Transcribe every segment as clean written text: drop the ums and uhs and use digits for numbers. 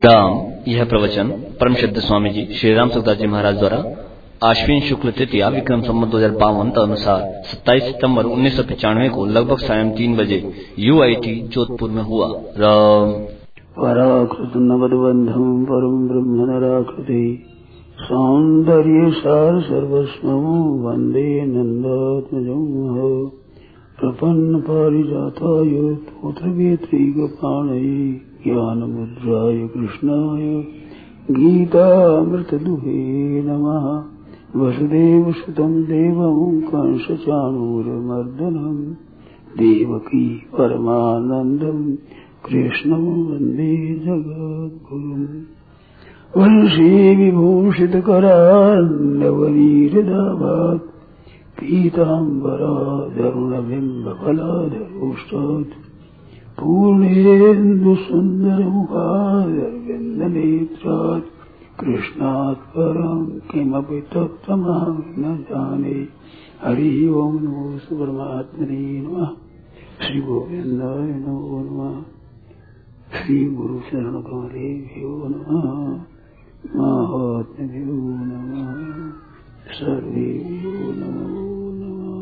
राम। यह प्रवचन परम श्रद्ध स्वामी जी श्री राम सुखदास जी महाराज द्वारा आश्विन शुक्ल तृतीया विक्रम संवत 2052 अनुसार 27 सितंबर 1995 को लगभग सायं 3 बजे UIT जोधपुर में हुआ। राम। पराकृत नवदबंधम परम ब्रह्म नराकृति सौंदर्य सार सर्वस्वं वंदे नंदात्मजं प्रपन्न पारिजाताय पुत्रवेत्रीगपाणये ज्ञानमुद्राय कृष्णाय गीतामृतदुहे नमः। वसुदेवसुतं देवं कंसचाणूरमर्दनं देवकी परमानन्दं कृष्णं वन्दे जगद्गुरुम्। वंशी विभूषितकरान्नवनीरदाभात् पीताम्बराधरुणबिम्बफलाधरोष्टात् पूर्णेन्दुसुन्दरमुखादरविन्दनेत्रात् कृष्णात् परं किमपि तत्त्वमहं न जाने। हरि ओं नमो परमात्मने नमः। श्री गोविन्दाय नमो नमः। श्री गुरु शरण कमलेभ्यो नमः। महात्म्यो नमः। सर्वेभ्यो नमो नमः।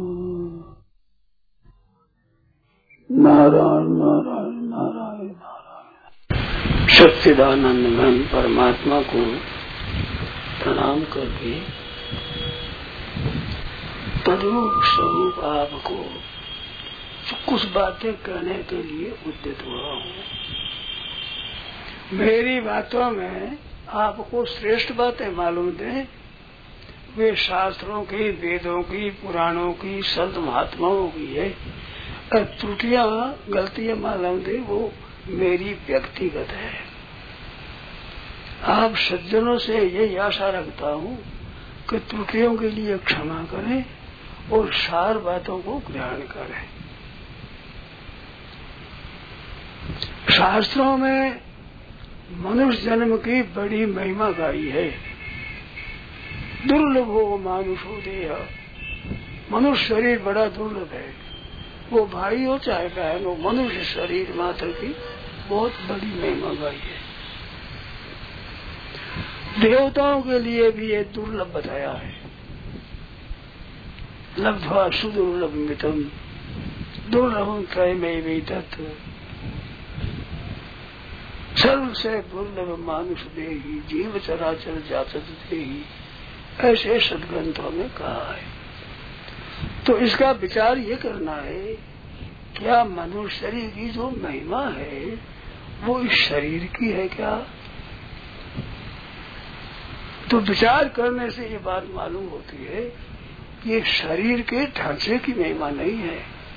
नारायण नारायण नारायण नारायण। सच्चिदानंद घन परमात्मा को प्रणाम करके तद्रूप स्वरूप आपको कुछ बातें कहने के लिए उद्यत हुआ हूँ। मेरी बातों में आपको श्रेष्ठ बातें मालूम दें, वे शास्त्रों की, वेदों की, पुराणों की, संत महात्माओं की है। और त्रुटियां गलतियां मालूम दे वो मेरी व्यक्तिगत है। आप सज्जनों से यही आशा रखता हूँ कि त्रुटियों के लिए क्षमा करें और सार बातों को ग्रहण करें। शास्त्रों में मनुष्य जन्म की बड़ी महिमा गाई है। दुर्लभो मानुषो देह, मनुष्य शरीर बड़ा दुर्लभ है। वो भाई हो चाहे बहन हो, मनुष्य शरीर मात्र की बहुत बड़ी महिमा गाई है। देवताओं के लिए भी ये दुर्लभ बताया है। लब्ध्वा सुदुर्लभमितम् दुर्लभं त्रयमेव तत् सर्व से दुर्लभ मानुष देही जीव चराचर जाचत देही, ऐसे सदग्रंथों में कहा है। तो इसका विचार ये करना है, क्या मनुष्य शरीर की जो महिमा है वो इस शरीर की है क्या? तो विचार करने से ये बात मालूम होती है कि ये शरीर के ढांचे की महिमा नहीं है।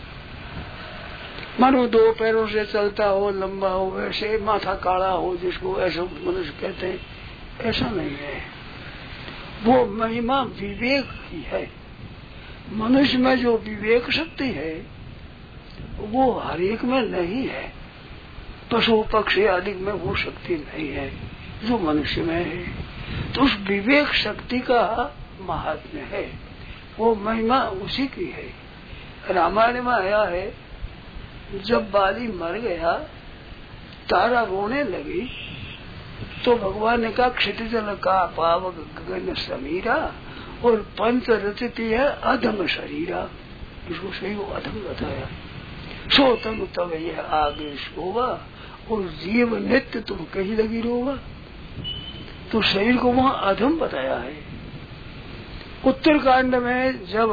मानो दो पैरों से चलता हो, लंबा हो, ऐसे माथा काला हो जिसको ऐसा मनुष्य कहते हैं, ऐसा नहीं है। वो महिमा विवेक की है। मनुष्य में जो विवेक शक्ति है वो हर एक में नहीं है। पशु पक्षी आदि में वो शक्ति नहीं है जो मनुष्य में है। तो उस विवेक शक्ति का महात्म्य है, वो महिमा उसी की है। रामायण में आया है, जब बाली मर गया, तारा रोने लगी, तो भगवान ने कहा क्षितिजल का पावक गगन समीरा और पंच रचती है अधम शरीरा। इसको सही वो अधम बताया। सो तम तब यह आगे सोवा और जीव नित्य तुम कहीं लगी रोवा। तो शरीर को वहाँ अधम बताया है। उत्तरकांड में जब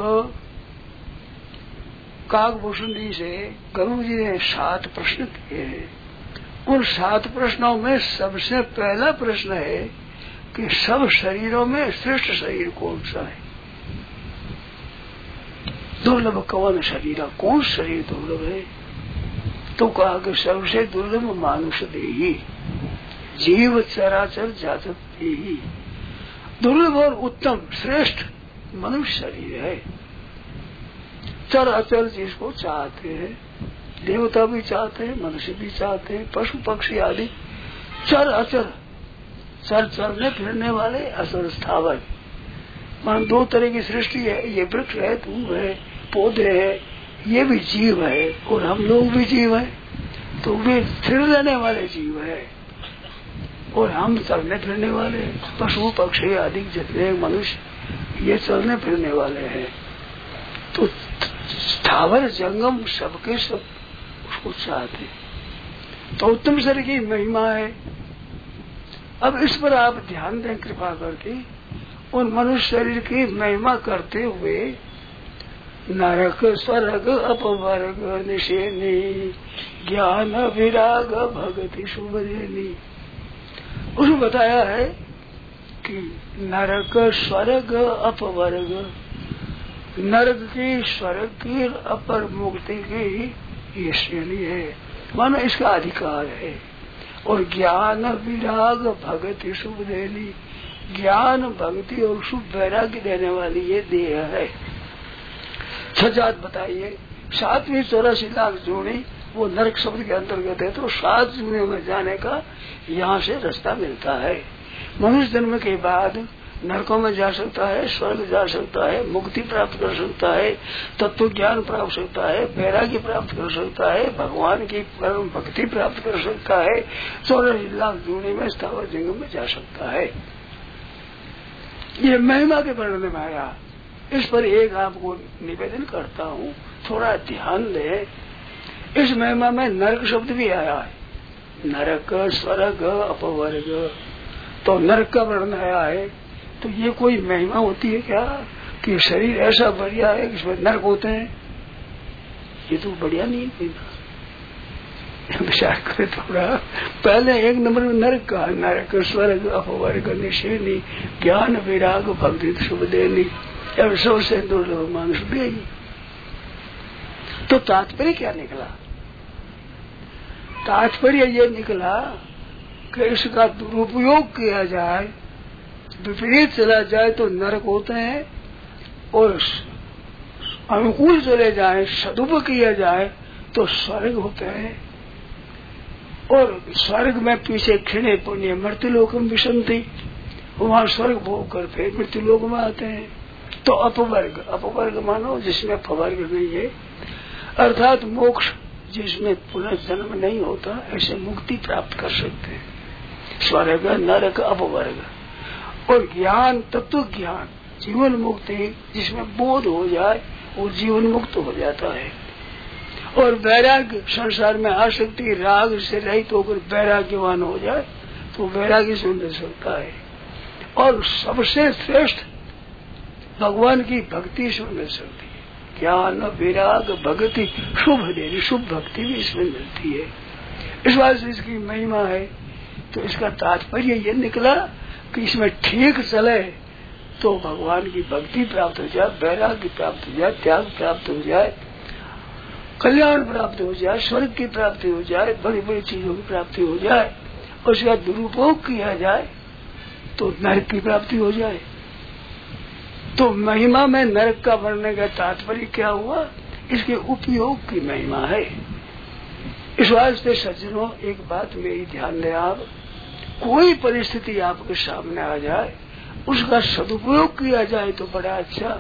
काकभूषण जी से गरुड़ जी ने 7 प्रश्न किए हैं, उन 7 प्रश्नों में सबसे पहला प्रश्न है कि सब शरीरों में श्रेष्ठ शरीर कौन सा है? दुर्लभ कौन शरीर, कौन शरीर दुर्लभ है? तो कहा कि सबसे दुर्लभ मानुष देही जीव चराचर जाचत देही। दुर्लभ और उत्तम श्रेष्ठ मनुष्य शरीर है। चर अचर जिसको चाहते हैं, देवता भी चाहते हैं, मनुष्य भी चाहते हैं, पशु पक्षी आदि चर अचर, चर चलने फिरने वाले, असर स्थावर। मान 2 तरह की सृष्टि है। ये वृक्ष है, धूप है, पौधे है, ये भी जीव है और हम लोग भी जीव है। तो वे फिर लेने वाले जीव है। और हम चलने फिरने वाले, पशु पक्षी आदि जितने मनुष्य ये चलने फिरने वाले हैं। तो स्थावर जंगम सबके सब उसको चाहते, तो उत्तम शरीर की महिमा है। अब इस पर आप ध्यान दें कृपा करके, उन मनुष्य शरीर की महिमा करते हुए नरक स्वर्ग अपवर्ग निशेनी ज्ञान विराग भक्ति शुभ देनी। उसमें बताया है कि नरक स्वर्ग अपवर्ग, नरक की स्वर्ग की अपर मुक्ति की ये श्रेणी है, मानो इसका अधिकार है। और ज्ञान विराग भक्ति शुभ देनी, ज्ञान भक्ति और शुभ वैराग्य देने वाली ये देह है। छजात बताइए, 7वीं 84 लाख जोड़ी वो नरक शब्द के अंतर्गत है, तो 7 जूने में जाने का यहाँ से रास्ता मिलता है। मनुष्य जन्म के बाद नरकों में जा सकता है, स्वर्ग जा सकता है, मुक्ति प्राप्त कर सकता है, तत्व ज्ञान प्राप्त कर सकता है, वैराग्य प्राप्त कर सकता है, भगवान की परम भक्ति प्राप्त कर सकता है, 84 लाख जूने में स्थावर जंगम में जा सकता है। ये महिमा के वर्णन में आया। इस पर एक आपको निवेदन करता हूँ, थोड़ा ध्यान दे। इस महिमा में नरक शब्द भी आया है, नरक स्वर्ग अपवर्ग, तो नरक का वर्णन आया है। तो ये कोई महिमा होती है क्या कि शरीर ऐसा बढ़िया है कि इसमें नरक होते हैं? ये तो बढ़िया नहीं है ना, विचार करे थोड़ा। पहले 1 नंबर में नरक का, नरक स्वर्ग अपवर्ग निशेनी ज्ञान विराग भक्ति शुभ देनी, अब सबसे दुर्लभ मानुष देगी। तो तात्पर्य क्या निकला? तात्पर्य ये निकला कि इसका दुरुपयोग किया जाए, विपरीत चला जाए तो नरक होते हैं, और अनुकूल चले जाए, सदुपयोग किया जाए तो स्वर्ग होते हैं। और स्वर्ग में पीछे खिणे पुण्य मृत्युलोक में विसंति, वहां स्वर्ग भोग कर फिर मृत्युलोक में आते हैं। तो अपवर्ग, अपवर्ग मानो जिसमें फवर्ग नहीं है, अर्थात मोक्ष जिसमें पुनर्जन्म नहीं होता, ऐसे मुक्ति प्राप्त कर सकते हैं। स्वर्ग नरक अपवर्ग। और ज्ञान तत्व ज्ञान जीवन मुक्ति, जिसमें बोध हो जाए वो जीवन मुक्त हो जाता है। और वैराग्य, संसार में आसक्ति राग से रहित होकर वैराग्यवान हो जाए तो वैराग्य से मिल सकता है। और सबसे श्रेष्ठ भगवान की भक्ति से मिल सकती है। ज्ञान विराग भक्ति शुभ देनी, शुभ भक्ति भी इसमें मिलती है। इस बात से इसकी महिमा है। तो इसका तात्पर्य ये निकला कि इसमें ठीक चले तो भगवान की भक्ति प्राप्त हो जाए, वैराग्य प्राप्त हो जाए, त्याग प्राप्त हो जाए, कल्याण प्राप्त हो जाए, स्वर्ग की प्राप्ति हो जाए, बड़ी बड़ी चीजों की प्राप्ति हो जाए। और उसका दुरुपयोग किया जाए तो नरक की प्राप्ति हो जाए। तो महिमा में नरक का वर्णन का तात्पर्य क्या हुआ? इसके उपयोग की महिमा है। इस वास्ते सज्जनों, एक बात मेरी ध्यान दें आप, कोई परिस्थिति आपके सामने आ जाए, उसका सदुपयोग किया जाए तो बड़ा अच्छा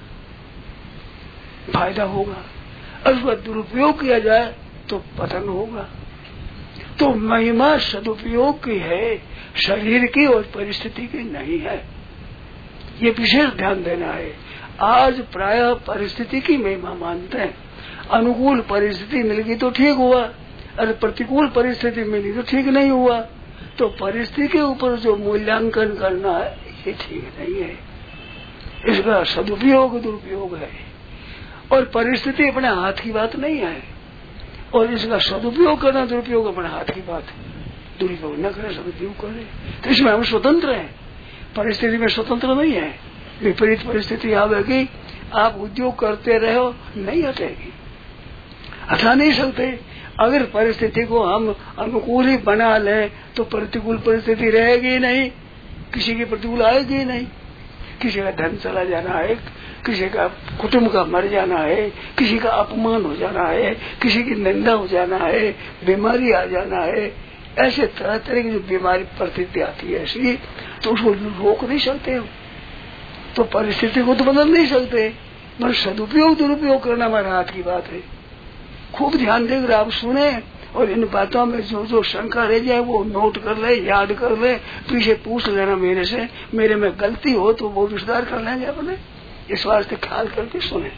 फायदा होगा, और उसका दुरुपयोग किया जाए तो पतन होगा। तो महिमा सदुपयोग की है, शरीर की और परिस्थिति की नहीं है। ये विशेष ध्यान देना है। आज प्रायः परिस्थिति की महिमा मानते हैं। अनुकूल परिस्थिति मिल गई तो ठीक हुआ, अरे प्रतिकूल परिस्थिति मिली तो ठीक नहीं हुआ। तो परिस्थिति के ऊपर जो मूल्यांकन करना है ये ठीक नहीं है। इसका सदुपयोग दुरुपयोग है, और परिस्थिति अपने हाथ की बात नहीं है, और इसका सदुपयोग करना दुरुपयोग अपने हाथ की बात है। दुरुपयोग न करे, सदुपयोग करे, तो इसमें हम स्वतंत्र हैं। परिस्थिति में स्वतंत्र नहीं है। विपरीत परिस्थिति आवेगी, आप उद्योग करते रहो, नहीं हटेगी, हटा नहीं सकते। अगर परिस्थिति को हम अनुकूल ही बना लें तो प्रतिकूल परिस्थिति रहेगी नहीं, किसी की प्रतिकूल आएगी नहीं। किसी का धन चला जाना है, किसी का कुटुंब का मर जाना है, किसी का अपमान हो जाना है, किसी की निंदा हो जाना है, बीमारी आ जाना है, ऐसे तरह तरह की जो बीमारी परिस्थिति आती है ऐसी, तो उसको रोक नहीं सकते हम। तो परिस्थिति को तो बदल नहीं सकते, मगर सदुपयोग दुरुपयोग करना हमारे हाथ की बात है। खूब ध्यान देकर आप सुने और इन बातों में जो जो शंका रह जाए वो नोट कर ले, याद कर ले, पीछे पूछ लेना मेरे से, मेरे में गलती हो तो वो भी सुधार कर लेंगे अपने। इस वास्ते ख्याल करके सुने।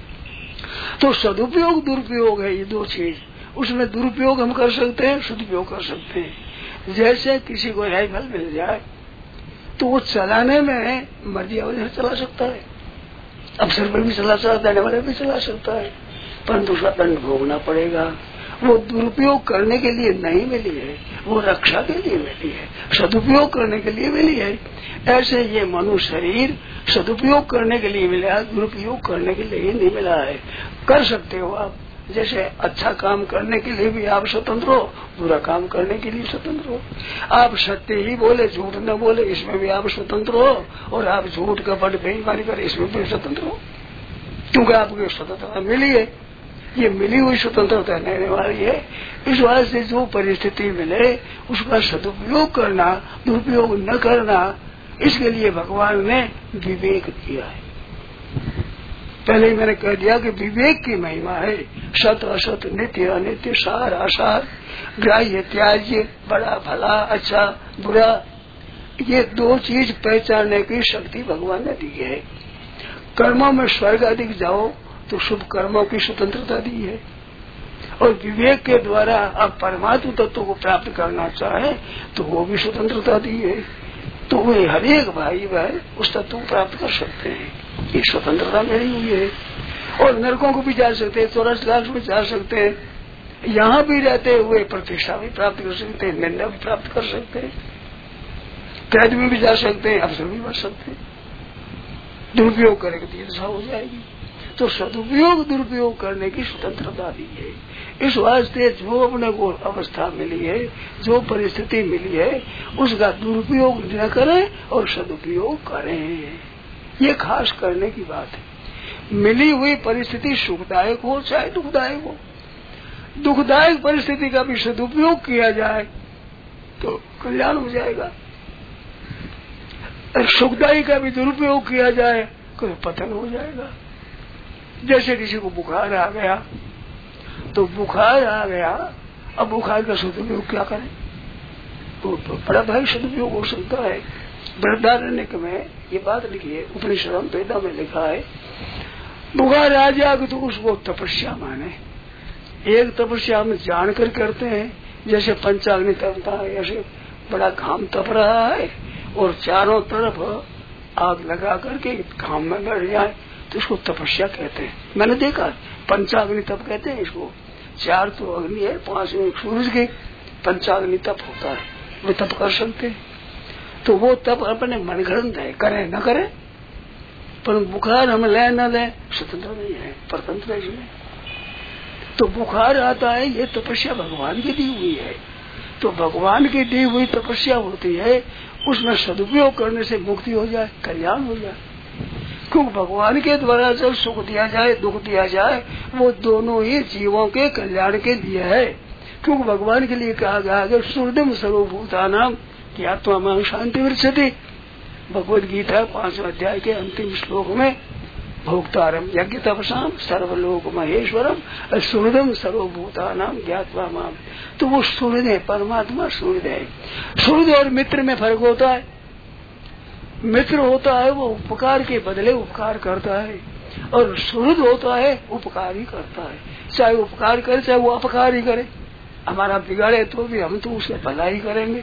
तो सदुपयोग दुरुपयोग है ये दो चीज। उसमें दुरुपयोग हम कर सकते हैं, सदुपयोग कर सकते हैं। जैसे किसी को राइफल मिल जाए तो वो चलाने में मर्जी अवधि चला सकता है, अवसर पर भी चला सकता है, वाले भी चला सकता है, परंतु उसका दंड भोगना पड़ेगा। वो दुरुपयोग करने के लिए नहीं मिली है, वो रक्षा के लिए मिली है, सदुपयोग करने के लिए मिली है। ऐसे ये मनुष्य शरीर सदुपयोग करने के लिए मिला है, दुरुपयोग करने के लिए नहीं मिला है। कर सकते हो आप, जैसे अच्छा काम करने के लिए भी आप स्वतंत्र हो, बुरा काम करने के लिए स्वतंत्र हो। आप सत्य ही बोले, झूठ न बोले, इसमें भी आप स्वतंत्र हो, और आप झूठ कपट बेईमानी करे, इसमें भी स्वतंत्र हो, क्योंकि आपको स्वतंत्रता मिली है। ये मिली हुई स्वतंत्रता रहने वाली है। इस वजह से जो परिस्थिति मिले उसका सदुपयोग करना, दुरुपयोग न करना, इसके लिए भगवान ने विवेक दिया है। पहले ही मैंने कह दिया कि विवेक की महिमा है। सत असत, नित्य अनित्य, सार असार, ग्राह्य त्याज्य, बड़ा भला अच्छा बुरा, ये दो चीज पहचानने की शक्ति भगवान ने दी है। कर्मों में स्वर्ग अधिक जाओ तो शुभ कर्मों की स्वतंत्रता दी है, और विवेक के द्वारा आप परमात्म तत्व को प्राप्त करना चाहे तो वो भी स्वतंत्रता दी है। तो वे हर एक भाई बहन उस तत्व को प्राप्त कर सकते हैं, ये स्वतंत्रता मिली हुई है। और नरकों को भी जा सकते हैं, 84 लाख में जा सकते हैं, यहाँ भी रहते हुए प्रतिष्ठा भी प्राप्त कर सकते हैं, निंदा भी प्राप्त कर सकते हैं, कैद में भी जा सकते हैं, अवसर भी बढ़ सकते हैं। दुरुपयोग करेंगे तो ये दशा हो जाएगी। तो सदुपयोग दुरुपयोग करने की स्वतंत्रता दी है। इस वास्ते जो अपने को अवस्था मिली है, जो परिस्थिति मिली है, उसका दुरुपयोग न करें और सदुपयोग करें, ये खास करने की बात है। मिली हुई परिस्थिति सुखदायक हो चाहे दुखदायक हो, दुखदायक परिस्थिति का भी सदुपयोग किया जाए तो कल्याण हो जाएगा, और सुखदायी का भी दुरुपयोग किया जाए तो पतन हो जाएगा। जैसे किसी को बुखार आ गया, तो बुखार आ गया, अब बुखार का सदुपयोग क्या करें? तो बड़ा भारी सदुपयोग हो सकता है। बृहदारण्यक में ये बात लिखी है, उपनिषद वेदा में लिखा है, बुखार आ जाएगा तो उसको तपस्या माने। एक तपस्या हम जानकर करते हैं, जैसे पंचाग्नि तपता है, ऐसे बड़ा घाम तप रहा है और चारों तरफ आग लगा करके घाम में बैठ जाए तो इसको तपस्या कहते हैं। मैंने देखा पंचाग्नि तप कहते हैं इसको। 4 तो अग्नि है, 5वें सूरज के, पंचाग्नि तप होता है, वे तप कर सकते हैं। तो वो तप अपने मनगढ़ंत है, करे न करे, पर बुखार हम ले न ले स्वतंत्र नहीं है, परतंत्र है इसमें। तो बुखार आता है, ये तपस्या भगवान की दी हुई है। तो भगवान की दी हुई तपस्या होती है, उसमें सदुपयोग करने से मुक्ति हो जाए, कल्याण हो जाए। क्योंकि भगवान के द्वारा जब सुख दिया जाए दुख दिया जाए, वो दोनों ही जीवों के कल्याण के लिए है। क्योंकि भगवान के लिए कहा गया है सुहृदम सर्वभूतानां ज्ञात्वा मां शांति वृक्षति। भगवद गीता 5वें अध्याय के अंतिम श्लोक में भोक्तारम यज्ञ तपसाम सर्वलोक महेश्वरम सुहृदम सर्वभूतानां ज्ञात्वा मां। तो वो सुहृद है, परमात्मा सुहृद है। सुहृद और मित्र में फर्क होता है। मित्र होता है वो उपकार के बदले उपकार करता है, और सुहृद होता है उपकार ही करता है। चाहे उपकार करे चाहे वो अपकार ही करे, हमारा बिगाड़े तो भी हम तो उसके भला ही करेंगे।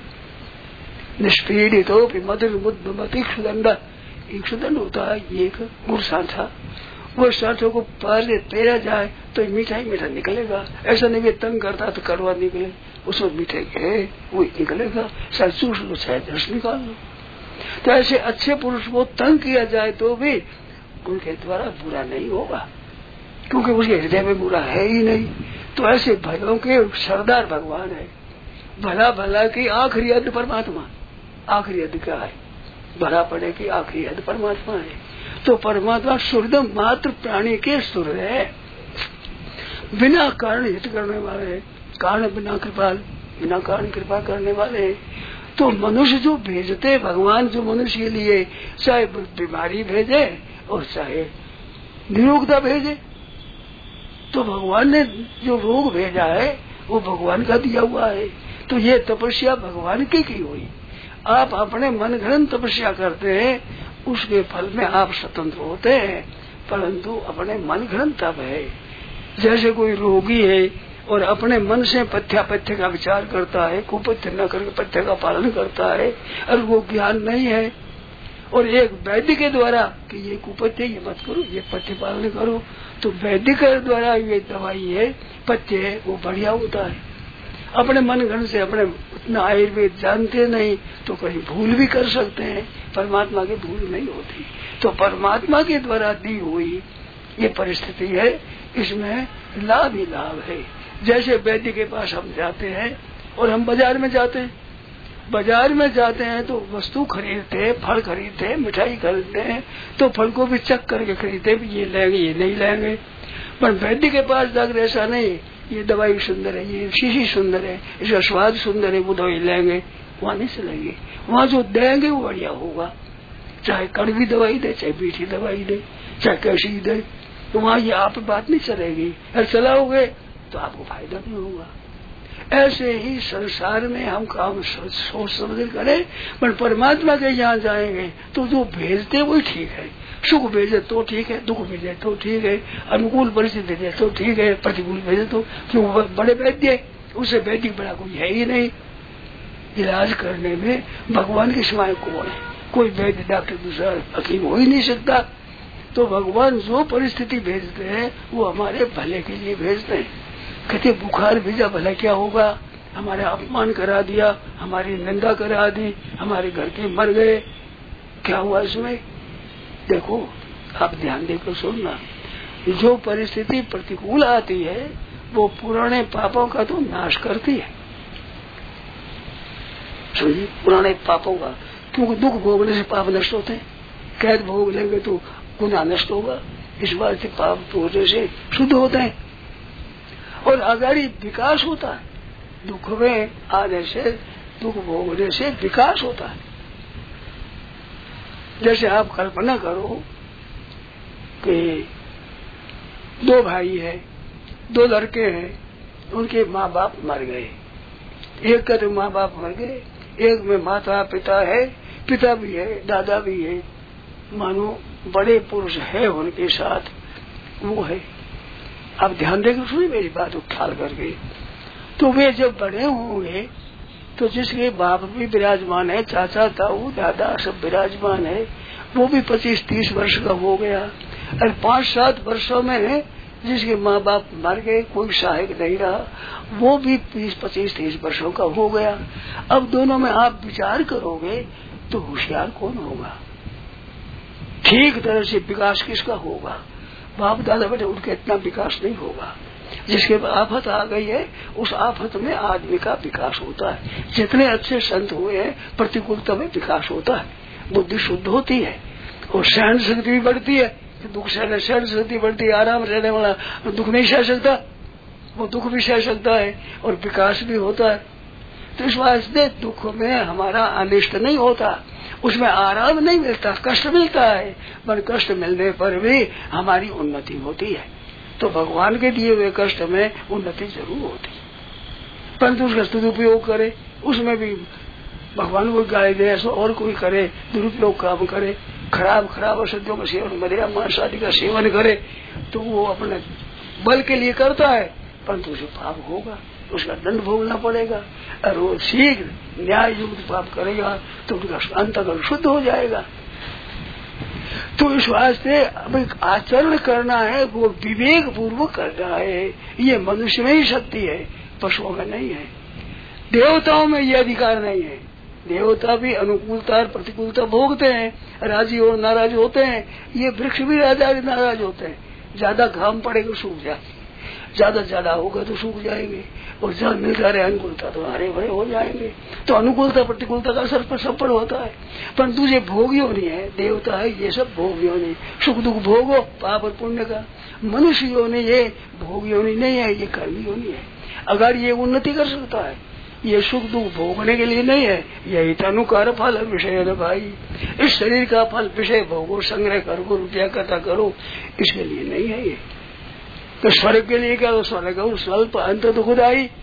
निष्पीड़ित हो मधुर बुद्ध मतिक्षुदंड, इक्षुदंड होता है एक गुड़ सांठा, वो सांठों को पहले पेरा जाए तो मीठा ही मीठा निकलेगा। ऐसा नहीं कि तंग करता तो कड़वा निकले, उसमें मीठे के वो निकलेगा, चाहे चूस लो चाहे रस निकाल लो। तो ऐसे अच्छे पुरुष को तंग किया जाए तो भी उनके द्वारा बुरा नहीं होगा, क्योंकि उसके हृदय में बुरा है ही नहीं। तो ऐसे भलों के सरदार भगवान है। भला भला की आखिरी हद परमात्मा। आखिरी हद क्या है? भला पड़े की आखिरी हद परमात्मा है। तो परमात्मा सुहृदम मात्र प्राणी के सुहृद है, बिना कारण हित करने वाले, कारण बिना कृपाल, बिना कारण कृपा करने वाले। तो मनुष्य जो भेजते भगवान, जो मनुष्य के लिए चाहे बीमारी भेजे और चाहे निरोगता भेजे, तो भगवान ने जो रोग भेजा है वो भगवान का दिया हुआ है। तो ये तपस्या भगवान की हुई। आप अपने मन घड़न तपस्या करते हैं, उसके फल में आप स्वतंत्र होते हैं, परंतु अपने मन घड़न तप है। जैसे कोई रोगी है और अपने मन से पथ्य का विचार करता है, कुपथ्य न करके पथ्य का पालन करता है, और वो ज्ञान नहीं है, और एक वैद्य के द्वारा कि ये कुपथ्य ये मत करो, ये पथ्य पालन करो, तो वैद्य के द्वारा ये दवाई है, पथ्य है, वो बढ़िया होता है। अपने मन घन से अपने उतना आयुर्वेद जानते नहीं तो कहीं भूल भी कर सकते हैं, परमात्मा की भूल नहीं होती। तो परमात्मा के द्वारा दी हुई ये परिस्थिति है, इसमें लाभ ही लाभ है। जैसे वैद्य के पास हम जाते हैं और हम बाजार में जाते हैं, बाजार में जाते हैं तो वस्तु खरीदते हैं, फल खरीदते हैं, मिठाई खरीदते हैं, तो फल को भी चेक करके खरीदते हैं, ये लेंगे ये नहीं लेंगे। पर वैद्य के पास जाकर ऐसा नहीं, ये दवाई सुंदर है, ये शीशी सुंदर है, इसका स्वाद सुंदर है, वो दवाई लेंगे, वहाँ नहीं चलेंगे। वहाँ जो देंगे वो बढ़िया होगा, चाहे कड़वी दवाई दे, चाहे मीठी दवाई दे, चाहे कैसी दे, तो वहाँ ये आप बात नहीं चलेगी। अगर चलाओगे तो आपको फायदा नहीं होगा। ऐसे ही संसार में हम काम सोच समझ करें, पर परमात्मा के यहाँ जाएंगे तो जो भेजते वही ठीक है। सुख भेजे तो ठीक है, दुख भेजे तो ठीक है, अनुकूल परिस्थिति भेजे तो ठीक है, प्रतिकूल भेजे तो क्यों। बड़े वैद्य उससे वैदिक बड़ा कोई है ही नहीं। इलाज करने में भगवान के सिवाय कौन है? कोई वैद्य डॉक्टर दूसरा हकीम हो ही नहीं सकता। तो भगवान जो परिस्थिति भेजते हैं वो हमारे भले के लिए भेजते हैं। कहते बुखार भेजा भला क्या होगा, हमारे अपमान करा दिया, हमारी निंदा करा दी, हमारे घर के मर गए, क्या हुआ इसमें? देखो आप ध्यान देकर सुनना, जो परिस्थिति प्रतिकूल आती है वो पुराने पापों का तो नाश करती है। समझिए, पुराने पापों का, क्योंकि दुख भोगने से पाप नष्ट होते हैं, कैद भोग लेंगे तो गुनाह नष्ट होगा, इस बात से पाप भोगने से शुद्ध होते हैं और अगाड़ी विकास होता है। दुख में आने से, दुख भोगने से विकास होता है। जैसे आप कल्पना करो कि दो भाई हैं, दो लड़के हैं, उनके माँ बाप मर गए। एक का तो माँ बाप मर गए, एक में माता पिता है, पिता भी है, दादा भी है, मानो बड़े पुरुष है उनके साथ, वो है। आप ध्यान देकर सुनिए मेरी बात को ख्याल करके। तो वे जब बड़े होंगे तो जिसके बाप भी विराजमान है, चाचा ताऊ दादा सब विराजमान है, वो भी 25-30 वर्ष का हो गया। और 5-7 वर्षों में जिसके माँ बाप मर गए, कोई सहायक नहीं रहा, वो भी 25-30 वर्षों का हो गया। अब दोनों में आप विचार करोगे तो होशियार कौन होगा? ठीक तरह से विकास किसका होगा? बाप दादा बेटे उनका इतना विकास नहीं होगा। जिसके आफत आ गई है उस आफत में आदमी का विकास होता है। जितने अच्छे संत हुए हैं प्रतिकूलता में विकास होता है, बुद्धि शुद्ध होती है और सहन शक्ति भी बढ़ती है। दुख सहन शक्ति बढ़ती है, आराम रहने वाला दुख नहीं सह सकता, वो दुख भी सह सकता है और विकास भी होता है। तो इस वास्ते दुख में हमारा अनिष्ट नहीं होता, उसमें आराम नहीं मिलता, कष्ट मिलता है, पर कष्ट मिलने पर भी हमारी उन्नति होती है। तो भगवान के दिए हुए कष्ट में उन्नति जरूर होती है, परंतु उसका सदुपयोग करे, उसमें भी भगवान को गाली दे और कोई करे, दुरुपयोग काम करे, खराब औषधियों का सेवन, मदिरा मांस आदि का सेवन करे, तो वो अपने बल के लिए करता है, परंतु उसे पाप होगा, उसका दंड भोगना पड़ेगा। और वो शीघ्र न्याय युक्त पाप करेगा तो उनका अंतःकरण शुद्ध हो जाएगा। तो इस वास्ते अब एक आचरण करना है, वो विवेक पूर्वक करना है। ये मनुष्य में ही शक्ति है, पशुओं में नहीं है। देवताओं में ये अधिकार नहीं है। देवता भी अनुकूलता और प्रतिकूलता भोगते हैं, राजी और नाराज होते हैं। ये वृक्ष भी राजा नाराज होते हैं, ज्यादा घाम पड़ेगा सूख जाएंगे, ज्यादा होगा तो सूख जाएंगे, और जहाँ मिलता रहे अनुकूलता तो हरे भरे हो जाएंगे। तो अनुकूलता प्रतिकूलता का असर पर सब पर होता है, परंतु ये भोग योनि है, देवता है, ये सब भोग योनि, सुख दुख भोगो पाप और पुण्य का। मनुष्य योनि ये भोग योनि नहीं है, ये कर्म योनि है। अगर ये उन्नति कर सकता है, ये सुख दुख भोगने के लिए नहीं है, यही तनुकार फल विषय है भाई। इस शरीर का फल विषय भोगो, संग्रह करो, रुपया इकट्ठा करो, इसके लिए नहीं है ये। तो स्वर्ग के लिए क्या? स्वर्ग स्वल्प अंत दुखदायी,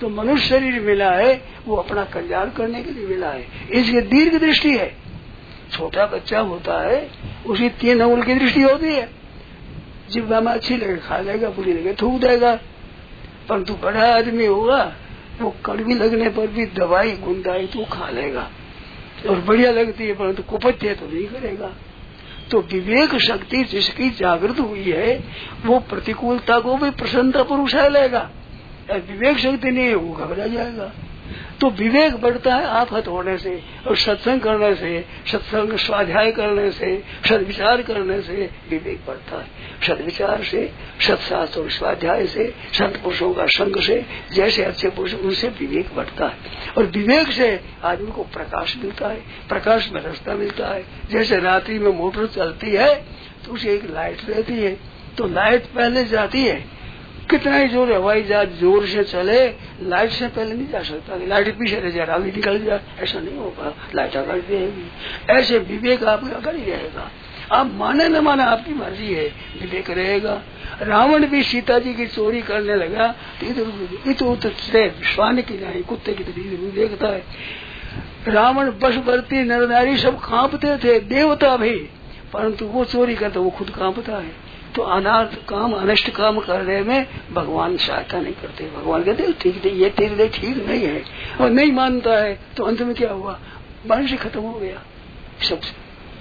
तो मनुष्य शरीर मिला है वो अपना कल्याण करने के लिए मिला है, इसकी दीर्घ दृष्टि है। छोटा बच्चा होता है उसी 3 अंगुल की दृष्टि होती है, जिब्बा में अच्छी लगे खा लेगा, बुरी लगे थूक देगा। परंतु बड़ा आदमी होगा वो कड़वी लगने पर भी दवाई गुंदाई तो खा लेगा, और बढ़िया लगती है परंतु कुपथ्य है तो नहीं करेगा। तो विवेक शक्ति जिसकी जागृत हुई है वो प्रतिकूलता को भी प्रसन्नता पर उठा लेगा, और विवेक शक्ति नहीं है वो घबरा जाएगा। तो विवेक बढ़ता है आफत होने से, और सत्संग करने से, सत्संग स्वाध्याय करने से, सद्विचार करने से विवेक बढ़ता है। सद्विचार से, सत्शास्त्र और स्वाध्याय से, संत पुरुषों का संग से, जैसे अच्छे पुरुष उनसे विवेक बढ़ता है। और विवेक से आदमी को प्रकाश मिलता है, प्रकाश में रास्ता मिलता है। जैसे रात्रि में मोटर चलती है तो उसे एक लाइट रहती है, तो लाइट पहले जाती है, कितना ही जोर हवाई जहाज जोर से चले लाइट से पहले नहीं जा सकता, लाइट पीछे रह जाए आगे निकल जाए, ऐसा नहीं होगा, लाइट आगे रहेगी। ऐसे विवेक आपका आगे ही रहेगा, आप माने न माने आपकी मर्जी है, विवेक रहेगा। रावण भी सीता जी की चोरी करने लगा तो इधर श्वान की नहीं कुत्ते की तरह देखता है। रावण बशवर्ती नर नारी सब कांपते थे, देवता भी, परंतु वो चोरी करता वो खुद कांपता है। तो अनार्थ काम अनिष्ट काम करने में भगवान सहायता नहीं करते। भगवान कहते ठीक नहीं, ये तेरे लिए ठीक नहीं है, और नहीं मानता है। तो अंत में क्या हुआ, वंश खत्म हो गया सबसे।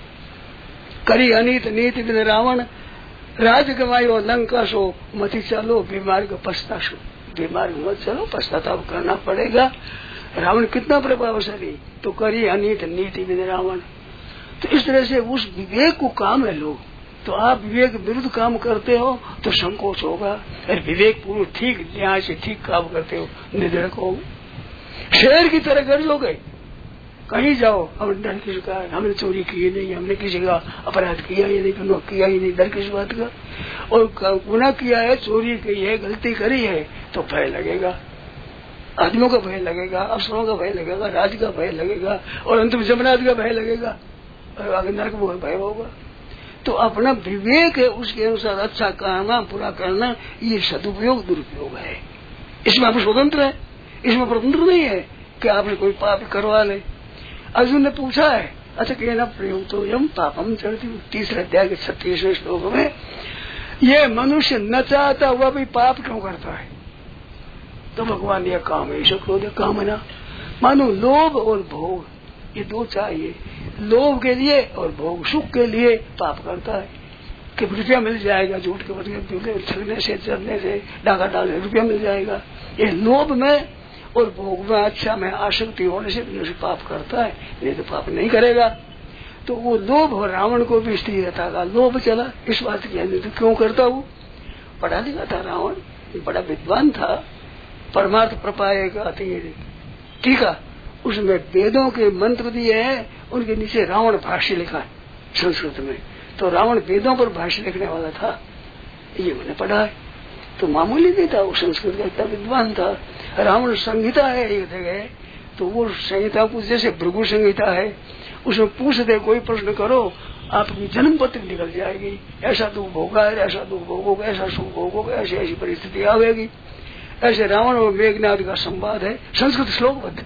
करी अनीत नीति बिन रावण राज गवायो लंका सो मति चलो बीमार्ग पछताशो। बीमार्ग मत चलो, पश्चाताप करना पड़ेगा। रावण कितना प्रभावशाली, तो करी अनीत नीति बिन रावण। तो इस तरह से उस विवेक को काम है लोग। तो आप विवेक विरुद्ध काम करते हो तो संकोच होगा, और विवेक पूर्व ठीक न्याय से ठीक काम करते हो निधड़क हो। शेर की तरह गरजोगे, कहीं जाओ हमने डर किसका, हमने चोरी की नहीं, हमने किसी का अपराध किया ही नहीं, किया ही नहीं, डर किस बात का। और गुनाह किया है, चोरी की है, गलती करी है तो भय लगेगा, आदमियों का भय लगेगा, अफसरों का भय लगेगा, राज का भय लगेगा, और अंत में जमनाथ का भय लगेगा, और आगे नरक में भय होगा। तो अपना विवेक है उसके अनुसार अच्छा करना, पूरा करना, ये सदुपयोग दुरुपयोग है। इसमें आप स्वतंत्र है, इसमें स्वतंत्र नहीं है कि आपने कोई पाप करवा ले। अर्जुन ने पूछा है, अच्छा कहना प्रयोग तो यम पापम चढ़ती, 3 अध्याय के 36वें श्लोक में, ये मनुष्य न चाहता हुआ भी पाप क्यों करता है। तो भगवान यह काम है, क्रोध कामना, मानो लोभ और भोग ये 2 चाहिए। लोभ के लिए और भोग सुख के लिए पाप करता है कि रुपया मिल जाएगा, झूठ के बदले छलने से, चलने से, डाका डालने रुपया मिल जाएगा। ये लोभ में और भोग में, अच्छा में आसक्ति होने से पाप करता है, नहीं तो पाप नहीं करेगा। तो वो लोभ और रावण को भी स्थिरता का लोभ चला, इस बात की तो क्यों करता हूँ। पढ़ा लिखा था रावण, बड़ा विद्वान था, परमार्थ प्रपाएगा ठीक है, उसमें वेदों के मंत्र दिए हैं, उनके नीचे रावण भाष्य लिखा है संस्कृत में। तो रावण वेदों पर भाष्य लिखने वाला था, ये मैंने पढ़ा है। तो मामूली नहीं था, वो संस्कृत का इतना विद्वान था। रावण संहिता है एक जगह, तो वो संहिता कुछ जैसे भृगु संहिता है, उसमें पूछ दे कोई प्रश्न करो आपकी जन्म पत्र निकल जाएगी, ऐसा दुख भोगा है, ऐसा दुख भोगोगे, ऐसा सुख भोगोगे, ऐसी ऐसी परिस्थिति आवेगी। ऐसे रावण और मेघनाथ का संवाद है संस्कृत श्लोकबद्ध,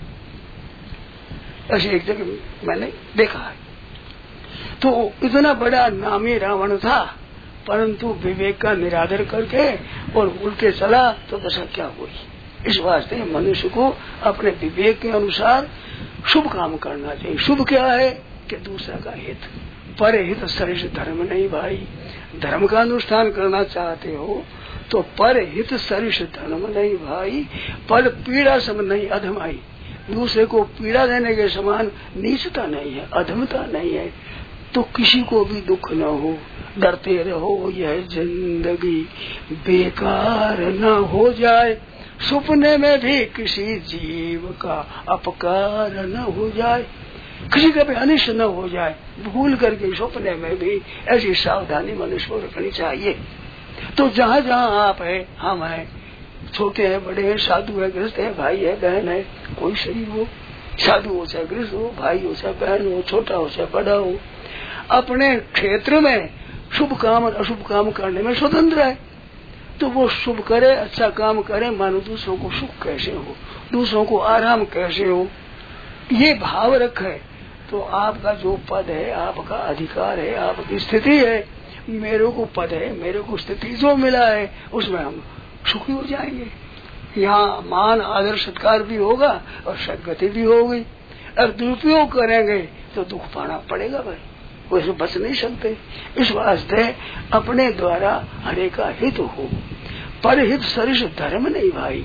ऐसे एक जगह मैंने देखा है। तो इतना बड़ा नामी रावण था, परंतु विवेक का निरादर करके और उल्टे चला तो दशा क्या हुई। इस वास्ते मनुष्य को अपने विवेक के अनुसार शुभ काम करना चाहिए। शुभ क्या है कि दूसरा का हित, पर हित सरिष्ठ धर्म नहीं भाई। धर्म का अनुष्ठान करना चाहते हो तो पर हित सरिष्ठ धर्म नहीं भाई, पर पीड़ा सम नहीं अधमाई। दूसरे को पीड़ा देने के समान नीचता नहीं है, अधमता नहीं है। तो किसी को भी दुख न हो, डरते रहो यह जिंदगी बेकार न हो जाए, सपने में भी किसी जीव का अपकार न हो जाए, किसी का भी अनिष्ट न हो जाए, भूल करके सपने में भी ऐसी सावधानी मनुष्य को रखनी चाहिए। तो जहाँ जहाँ आप है, हम हैं, छोटे हैं, बड़े हैं, साधु है, गृहस्थ है, भाई है, बहन है, कोई शरीर हो, साधु हो चाहे गृहस्थ हो, भाई हो चाहे बहन हो, छोटा हो चाहे बड़ा हो, अपने क्षेत्र में शुभ काम और अशुभ काम करने में स्वतंत्र है। तो वो शुभ करे, अच्छा काम करे, मानो दूसरों को सुख कैसे हो, दूसरों को आराम कैसे हो, ये भाव रखे तो आपका जो पद है, आपका अधिकार है, आपकी स्थिति है, मेरे को पद है, मेरे को स्थिति जो मिला है उसमें हम सुखी हो जाएंगे। यहाँ मान आदर सत्कार भी होगा और सदगति भी होगी। अब दुरुपयोग करेंगे तो दुख पाना पड़ेगा भाई, वैसे बच नहीं सकते। इस वास्ते अपने द्वारा हरे का हित हो, परहित सरिष धर्म नहीं भाई।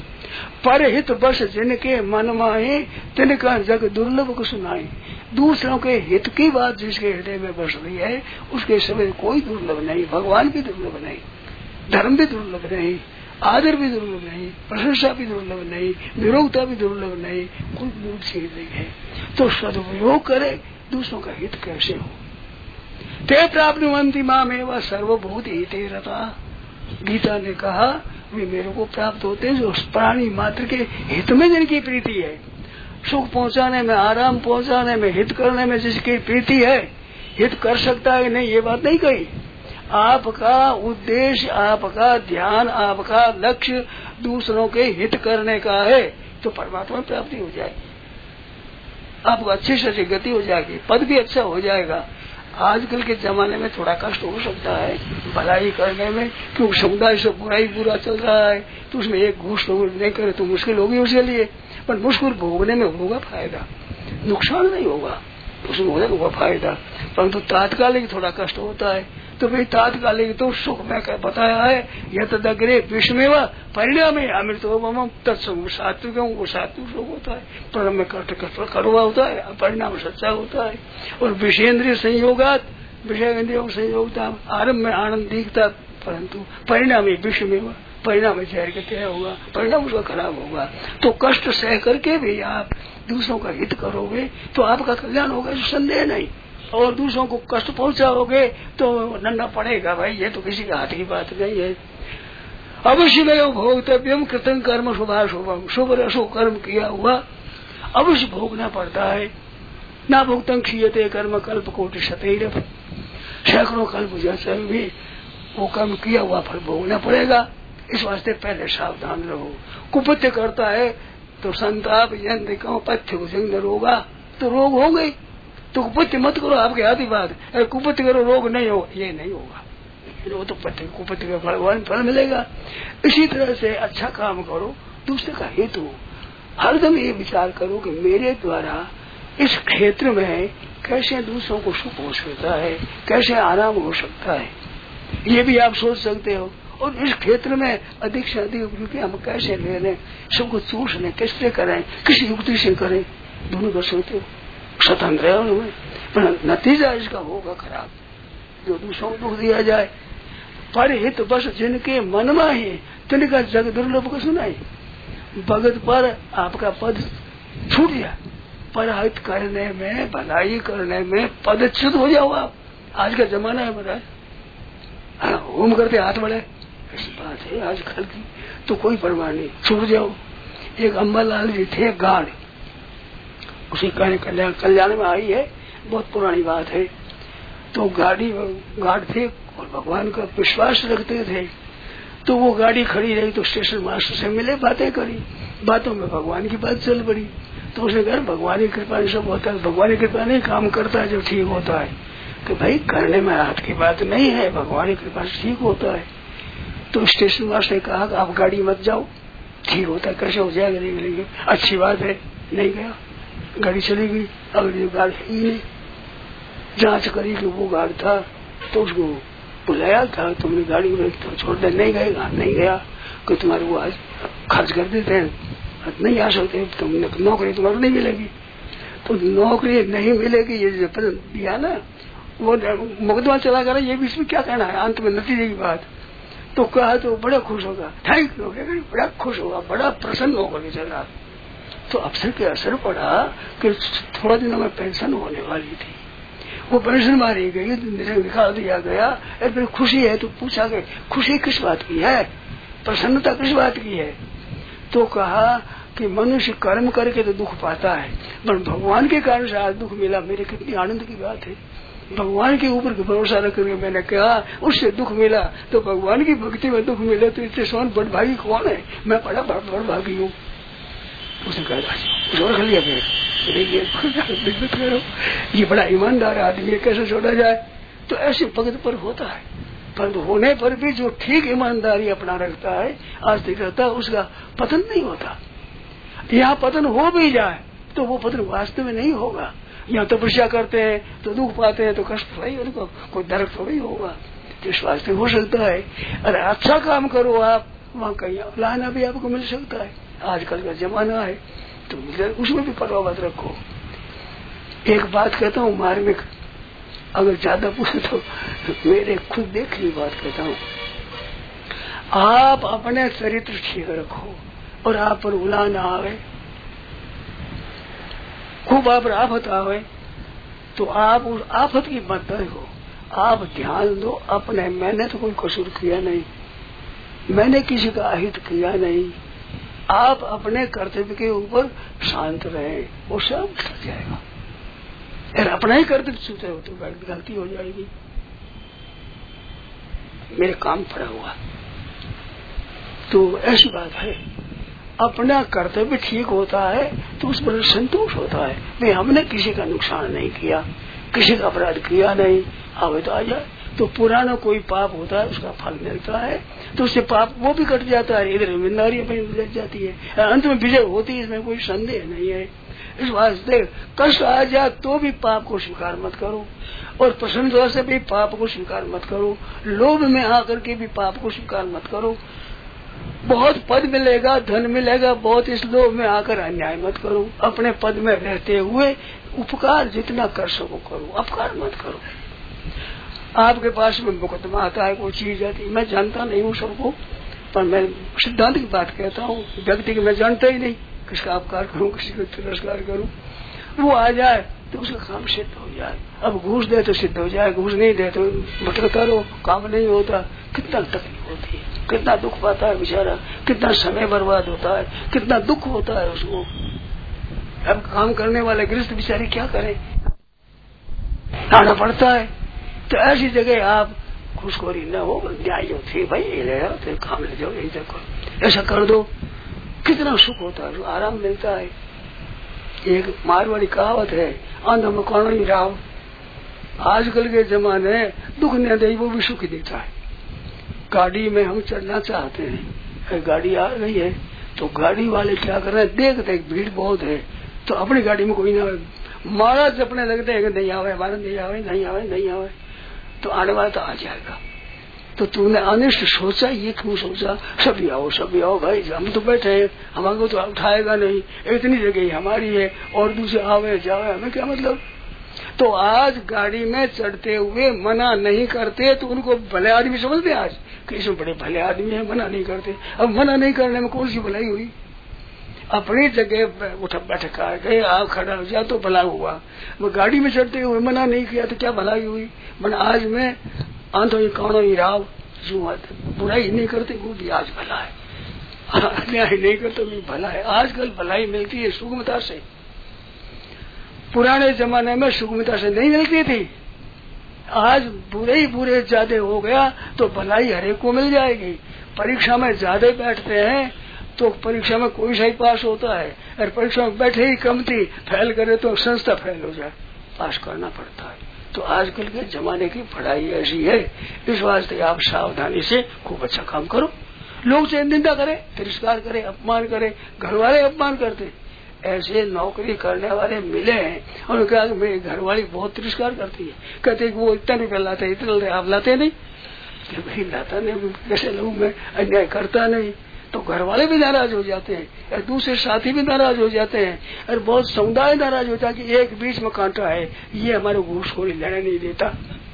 परहित बस जिनके मन माहे तिनका जग दुर्लभ को सुनाए। दूसरों के हित की बात जिसके हृदय में बस रही है उसके समय कोई दुर्लभ नहीं, भगवान भी दुर्लभ नहीं, धर्म भी दुर्लभ नहीं, आदर भी दुर्लभ नहीं, प्रशंसा भी दुर्लभ नहीं, निरोगता भी दुर्लभ नहीं, कोई दूर चीज नहीं है। तो सदुपयोग करे, दूसरों का हित कैसे हो। ते प्राप्नुवन्ति मामेव सर्वभूत हिते रता। गीता ने कहा वे मेरे को प्राप्त होते जो प्राणी मात्र के हित में जिनकी प्रीति है, सुख पहुंचाने में, आराम पहुंचाने में, हित करने में जिसकी प्रीति है, हित कर सकता है नहीं ये बात नहीं कही। आपका उद्देश्य, आपका ध्यान, आपका लक्ष्य दूसरों के हित करने का है तो परमात्मा प्राप्ति हो जाएगी, आपको अच्छी से अच्छी गति हो जाएगी, पद भी अच्छा हो जाएगा। आजकल के जमाने में थोड़ा कष्ट हो सकता है भलाई करने में, क्योंकि समुदाय से बुराई बुरा चल रहा है, तो उसमें एक घूस नहीं करे तो मुश्किल होगी उसके लिए, पर मुश्किल भोगने में होगा फायदा, नुकसान नहीं होगा, उसमें होगा फायदा। परंतु तात्कालिक थोड़ा कष्ट होता है, तो भाई तात्कालिक तो सुख में क्या बताया है, यह तो दग्रे विषमेवा परिणाम है अमृत तत्सव सात्विक, वो सात्विक सुख होता है, पर में कष्ट कड़वा होता है, परिणाम सच्चा होता है। और विषेन्द्रिय संयोगात, विषय इंद्रियों संयोगता आरंभ में आनंद दिखता, परंतु परिणाम विषमेवा, परिणाम जहर के तय होगा, परिणाम उसका खराब होगा। तो कष्ट सह करके भी आप दूसरों का हित करोगे तो आपका कल्याण होगा, संदेह नहीं। और दूसरों को कष्ट पहुंचाओगे तो नन्ना पड़ेगा भाई, ये तो किसी के हाथ की बात नहीं है। अवश्य में भोक्तव्यम कृतंग कर्म शुभाशुभम, शुभ अशुभ कर्म किया हुआ अवश्य भोगना पड़ता है। ना भोक्तंग क्षीयते कर्म कल्प कोटि शतैरभ, सैकड़ों कल्प जैसे भी वो कर्म किया हुआ फल भोगना पड़ेगा। इस वास्ते पहले सावधान रहो। कुपत्य करता है तो संताप यंत्रिकों पथ्य भुजंग रोगा, तो रोग हो गई, तो कुपत्य मत करो, आपके आदि बात। अगर कुपत्य करो रोग नहीं हो, ये नहीं होगा, वो तो कुपत्य का भगवान फल मिलेगा। इसी तरह से अच्छा काम करो, दूसरे का हित हो। हरदम ये विचार करो कि मेरे द्वारा इस क्षेत्र में कैसे दूसरों को सुख हो सकता है, कैसे आराम हो सकता है, ये भी आप सोच सकते हो। और इस क्षेत्र में अधिक से अधिक उपयोगी हम कैसे ले लें, सबको चूस लें, कैसे करें, किस युक्ति से करें, दोनों कर सकते हो, स्वतंत्र है उनमें, पर नतीजा इसका होगा खराब, जो दूसरों को दुख दिया जाए। पर हित बस जिनके मन में ही तिनका जग दुर्लभ को सुनाई। भगत पर आपका पद छूट गया, पर हित करने में, भलाई करने में पदच्युत हो जाओ आप। आज का जमाना है बड़ा होम करते हाथ बढ़े, ऐसी बात है आजकल की, तो कोई परवाह नहीं, छूट जाओ। एक अम्बालाल जी थे गार्ड, उसी कल्याण में आई है, बहुत पुरानी बात है। तो गार्ड थे और भगवान का विश्वास रखते थे, तो वो गाड़ी खड़ी रही तो स्टेशन मास्टर से मिले, बातें करी, बातों में भगवान की बात चल पड़ी। तो उसने कहा भगवान की कृपा सब होता है, भगवान की कृपा नहीं काम करता है जो ठीक होता है। तो भाई करने में हाथ की बात नहीं है, भगवान की कृपा से ठीक होता है। तो स्टेशन मास्टर ने कहा कि आप गाड़ी मत जाओ, ठीक होता है, कैसे हो जाएगा, नहीं मिलेंगे, अच्छी बात है। नहीं गया, गाड़ी चली गई। अगली गाड़ी ही नहीं, जांच करी कि वो गार्ड था, तो उसको बुलाया था, तुमने गाड़ी में तो छोड़ दे, नहीं गएगा, नहीं गया, कि तुम्हारे वो आज खर्च कर देते हैं, नहीं आ सकते, तुमने नौकरी तुम्हारी नहीं मिलेगी। तो नौकरी नहीं मिलेगी ये जो दिया ना, वो मुकदमा चला कर, ये भी इसमें क्या कहना है, अंत में नतीजे की बात। तो कहा तो बड़ा खुश होगा, थैंक यू, बड़ा खुश होगा, बड़ा प्रसन्न होकर चला। तो अफसर के असर पड़ा कि थोड़ा दिनों में पेंशन होने वाली थी, वो पेंशन मारी गई, निकाल दिया गया। फिर खुशी है तो पूछा कि खुशी किस बात की है, प्रसन्नता किस बात की है। तो कहा कि मनुष्य कर्म करके तो दुख पाता है, पर भगवान के कारण से आज दुख मिला, मेरे कितनी आनंद की बात है। भगवान के ऊपर भरोसा रख करके मैंने कहा उससे दुख मिला, तो भगवान की भक्ति में दुख मिले तो इससे सोन बड़भागी कौन है? मैं बड़ा बड़भागी हूँ। उसने कहा जोर लिया फिर ये बड़ा ईमानदार आदमी है, कैसे छोड़ा जाए? तो ऐसे भगत पर होता है, पर होने पर भी जो ठीक ईमानदारी अपना रखता है आज तक रहता है, उसका पतन नहीं होता। यहाँ पतन हो भी जाए तो वो पतन वास्तव में नहीं होगा। यहाँ तपस्या करते हैं तो दुख पाते हैं तो कष्ट थोड़ी, उनको कोई दर्द थोड़ी होगा। तो इस वास्ते हो सकता है अरे अच्छा काम करो आप, वहाँ कहीं लाना भी आपको मिल सकता है। आजकल का जमाना है तो उसमें भी परवाह मत रखो। एक बात कहता हूँ मार्मिक, अगर ज्यादा पूछे तो मेरे खुद देखी बात कहता हूँ। आप अपने चरित्र ठीक रखो और आप पर उला ना आवे, खूब आप आफत आवे तो आप उस आफत की मत हो, आप ध्यान दो अपने। मैंने तो कोई कसूर किया नहीं, मैंने किसी का अहित किया नहीं। आप अपने कर्तव्य के ऊपर शांत रहे, वो सब चल जाएगा। अगर अपना ही कर्तव्य छूते हो तो गलती हो जाएगी। मेरे काम पड़ा हुआ तो ऐसी बात है, अपना कर्तव्य ठीक होता है तो उस पर संतोष होता है। भाई हमने किसी का नुकसान नहीं किया, किसी का अपराध किया नहीं, आवे तो आ जाए। तो पुराना कोई पाप होता है उसका फल मिलता है तो उससे पाप वो भी कट जाता है, इधर जिम्मेदारी अपनी लग जाती है, अंत में विजय होती है, इसमें कोई संदेह नहीं है। इस वास्ते कष्ट आ जाए तो भी पाप को स्वीकार मत करो और प्रसन्नता से भी पाप को स्वीकार मत करो, लोभ में आकर के भी पाप को स्वीकार मत करो। बहुत पद मिलेगा, धन मिलेगा, बहुत इस लोभ में आकर अन्याय मत करो। अपने पद में रहते हुए उपकार जितना कर सको करो, अपकार मत करो। आपके पास में मुकदमा आता है, कोई चीज आती है, मैं जानता नहीं हूँ सबको, पर मैं सिद्धांत की बात कहता हूँ। व्यक्ति की मैं जानता ही नहीं, किसका अपकार करूँ किसी को तिरस्कार करूँ। वो आ जाए तो उसका काम सिद्ध हो जाए। अब घूस दे तो सिद्ध हो जाए, घूस नहीं दे तो भटकता रहो, काम नहीं होता। कितना तकलीफ होती है, कितना दुख पाता है बेचारा, कितना समय बर्बाद होता है, कितना दुख होता है उसको। अब काम करने वाले गृहस्थ बेचारे क्या करें, आना पड़ता है। तो ऐसी जगह आप घूसखोरी न हो, न्याय थे भाई ले जाओ तो काम ले जाओ, यही देखो ऐसा कर दो, कितना सुख होता है, आराम मिलता है। एक मारवाड़ी कहावत है, अंध मकान ही राव। आजकल के जमाने दुख न दे वो भी सुख देता है। गाड़ी में हम चढ़ना चाहते हैं, गाड़ी आ गई है तो गाड़ी वाले क्या कर रहे हैं, देखते भीड़ बहुत है तो अपनी गाड़ी में कोई ना मारा जपने लगते हैं नहीं आवे, हमारा नहीं आवे, नहीं आवे, नहीं आवे, तो आने वाला तो आ जाएगा। तो तूने अनिष्ट सोचा, ये क्यों सोचा? सभी आओ भाई, हम तो बैठे हैं, हमारे तो उठाएगा नहीं, इतनी जगह हमारी है और दूसरे आवे जावे, हमें क्या मतलब। तो आज गाड़ी में चढ़ते हुए मना नहीं करते तो उनको भले आदमी समझते आज कि इसमें बड़े भले आदमी है, मना नहीं करते। अब मना नहीं करने में कौन सी भलाई हुई? अपनी जगह उठ बैठ गए, आप खड़ा हो जाए तो भला हुआ। वो गाड़ी में चढ़ते हुए मना नहीं किया तो क्या भलाई हुई? मना आज में आंधो ही कौनो ही राव, जो बुराई नहीं करते वो भी आज भला है, अन्याय नहीं करते भी भला है। आजकल भलाई मिलती है सुगमता से, पुराने जमाने में सुगमता से नहीं मिलती थी। आज बुरे ही बुरे ज्यादा हो गया तो भलाई हरेक को मिल जाएगी। परीक्षा में ज्यादा बैठते हैं तो परीक्षा में कोई सही पास होता है, और परीक्षा में बैठे ही कम थी, फेल करे तो संस्था फेल हो जाए, पास करना पड़ता है। तो आजकल के जमाने की पढ़ाई ऐसी है, इस वास्ते आप सावधानी से खूब अच्छा काम करो। लोग चाहे निंदा करे, तिरस्कार करे, अपमान करे, घर वाले अपमान करते, ऐसे नौकरी करने वाले मिले हैं और उन्होंने कहा मेरी घरवाली बहुत तिरस्कार करती है, कहते वो इतना रुपया लाते, इतना आप लाते नहीं, भाई लाता नहीं, कैसे लूं मैं, अन्याय करता नहीं। तो घर वाले भी नाराज हो जाते हैं और दूसरे साथी भी नाराज हो जाते हैं और बहुत समुदाय नाराज होता है कि एक बीच में कांटा है, ये हमारे घूसखोरी लेने नहीं देता।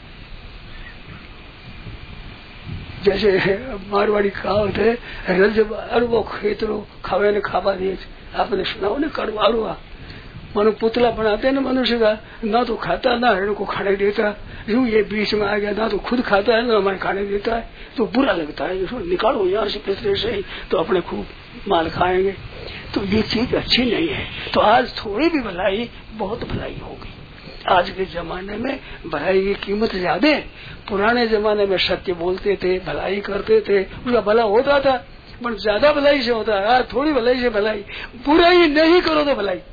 जैसे मारवाड़ी कहावत है, रजब अरबो खेतरो खावे ने खावा दिए, आपने सुना हो ना, कड़वाड़ुआ मानो पुतला बनाते हैं ना मनुष्य का, ना तो खाता ना हिरण को खाने देता, यूं ये बीच में आ गया, ना तो खुद खाता है ना हमारे खाने देता है, तो बुरा लगता है। इसको निकालो यहाँ से पिछले से ही, तो अपने खूब माल खाएंगे। तो ये चीज अच्छी नहीं है। तो आज थोड़ी भी भलाई बहुत भलाई होगी। आज के जमाने में भलाई की कीमत ज्यादा है। पुराने जमाने में सत्य बोलते थे, भलाई करते थे, उसका भला होता था, पर ज्यादा भलाई से होता है। आज थोड़ी भलाई से भलाई, बुराई नहीं करो तो भलाई।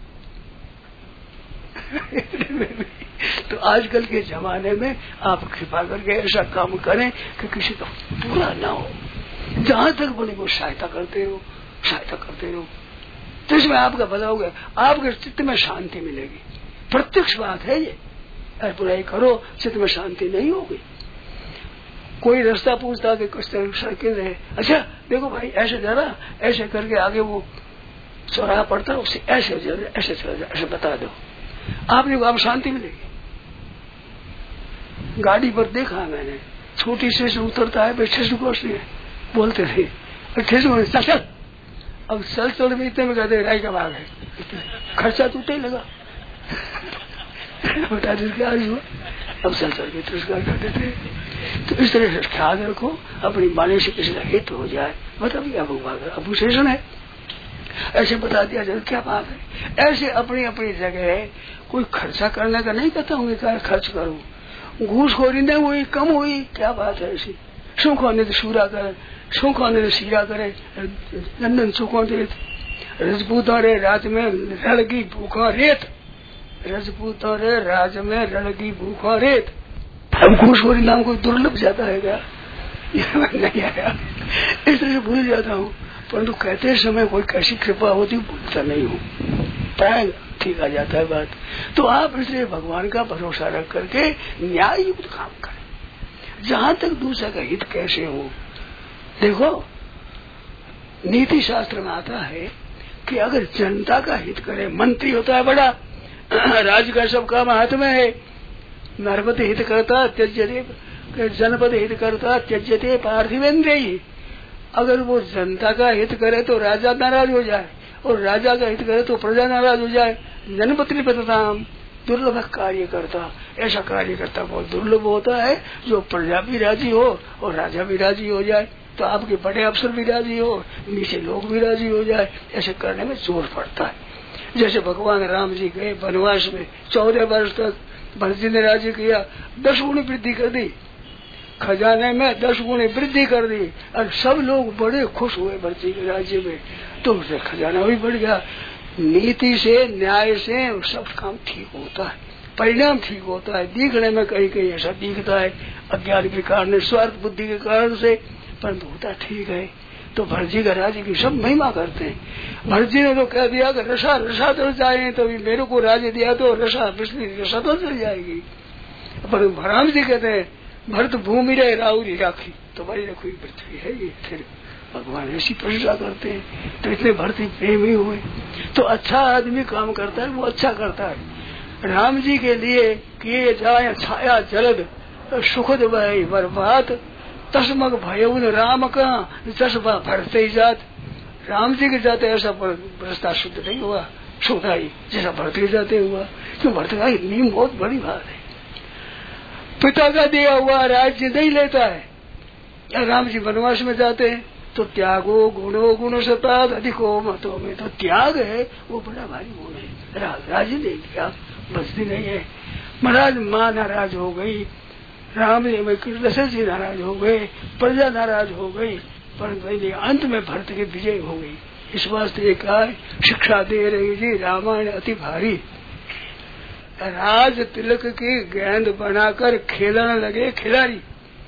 तो आजकल के जमाने में आप कृपा करके ऐसा काम करें कि किसी का बुरा ना हो, जहां तक बने वो सहायता करते रहो, सहायता करते रहो, तो इसमें आपका भला होगा, आपके चित्त में शांति मिलेगी। प्रत्यक्ष बात है ये। अगर बुराई करो चित्त में शांति नहीं होगी। कोई रास्ता पूछता कि कुछ सर्किल है, अच्छा देखो भाई ऐसे जरा, ऐसे करके आगे वो चौराहा पड़ता है, उससे ऐसे ऐसे चला जाए, ऐसे बता दो, आप शांति मिलेगी। गाड़ी पर देखा मैंने, छोटी स्टेशन उतरता है, स्टेशन कोच नहीं बोलते थे, स्टेशन चल, अब चल में इतने में कहते राय का भाग है, खर्चा टूटे ही लगा। बता दे क्या हुआ, अब चल के तिरस्कार करते थे। तो इस तरह से ख्याल रखो, अपनी वाणी से किसी का हित हो जाए। मतलब क्या भगवान अब स्टेशन है, ऐसे बता दिया जाए क्या बात है। ऐसे अपनी अपनी जगह है, कोई खर्चा करने का नहीं कहता हूँ क्या खर्च करूँ, घूसखोरी नहीं हुई, कम हुई, क्या बात है ऐसी। सुख होने तो सूरा करे, सुख होने तो सीरा करे, नंदन सुखों दे। रजपूतों रे राज में रड़गी भूखा रेत, रजपूतों रे राज में रड़गी भूखा रेत। अब घूसखोरी नाम को दुर्लभ जाता है क्या, नहीं आया, इस तरह से भूल जाता हूँ। परंतु कहते समय कोई कैसी कृपा होती भूलता नहीं हूँ, प्राय ठीक आ जाता है बात। तो आप इसलिए भगवान का भरोसा रख करके न्याय युक्त काम करें, जहां तक दूसरे का हित कैसे हो। देखो नीति शास्त्र में आता है कि अगर जनता का हित करे, मंत्री होता है बड़ा, राज्य का सब काम हाथ में है, नरपत हित करता त्यज्यते, जनपद हित करता त्यज्यते पार्थिवेंद्र ही। अगर वो जनता का हित करे तो राजा नाराज हो जाए, और राजा का हित करे तो प्रजा नाराज हो जाए। जनपति पतताम दुर्लभ कार्य करता, ऐसा कार्य करता बहुत दुर्लभ होता है जो प्रजा भी राजी हो और राजा भी राजी हो जाए। तो आपके बड़े अफसर भी राजी हो, नीचे लोग भी राजी हो जाए, ऐसे करने में जोर पड़ता है। जैसे भगवान राम जी गए वनवास में, 14 वर्ष तक भरत जी ने राज्य किया, 10 गुनी वृद्धि कर दी, खजाने में 10 गुनी वृद्धि कर दी, और सब लोग बड़े खुश हुए भरत जी के राज्य में, तो उससे खजाना भी बढ़ गया। नीति से न्याय से सब काम ठीक होता है, परिणाम ठीक होता है। दिखने में कहीं कहीं ऐसा दिखता है अज्ञान के कारण, स्वार्थ बुद्धि के कारण से, परंतु होता ठीक है। तो भरत जी का राज्य की सब महिमा करते हैं। भरत जी ने तो कह दिया कि रसा रसा चल जाए, तो मेरे को राज्य दिया तो रसा रसा तो चल जाएगी। पर राम जी कहते हैं भरत भूमि रहे राहुरी राखी, तो भाई रखो पृथ्वी है ये। फिर भगवान ऐसी प्रशंसा करते हैं, तो इतने भरत प्रेमी हुए। तो अच्छा आदमी काम करता है, वो अच्छा करता है। राम जी के लिए किए जाए छाया जलद सुखद भाई बर्बाद, तस्मग भयउन राम का जसबा भरते जात। राम जी के जाते ऐसा रास्ता शुद्ध नहीं हुआ, सुधाई जैसा भरत के जाते हुआ। क्यों भरत का नीम बहुत बड़ी बात है, पिता का दिया हुआ राज्य नहीं लेता है। या राम जी वनवास में जाते हैं तो त्यागो गुणो गुण सताद अधिको मतों में, तो त्याग है वो बड़ा भारी गुण है। राज्य नहीं दिया, बचती नहीं है। महाराज माँ नाराज हो गई, राम दशरथ जी नाराज हो गए, प्रजा नाराज हो गई, परंतु अंत में भरत की विजय हो गई। इस वास्ते कहा शिक्षा दे रही जी रामायण अति भारी। राज तिलक की गेंद बनाकर खेलने लगे खिलाड़ी।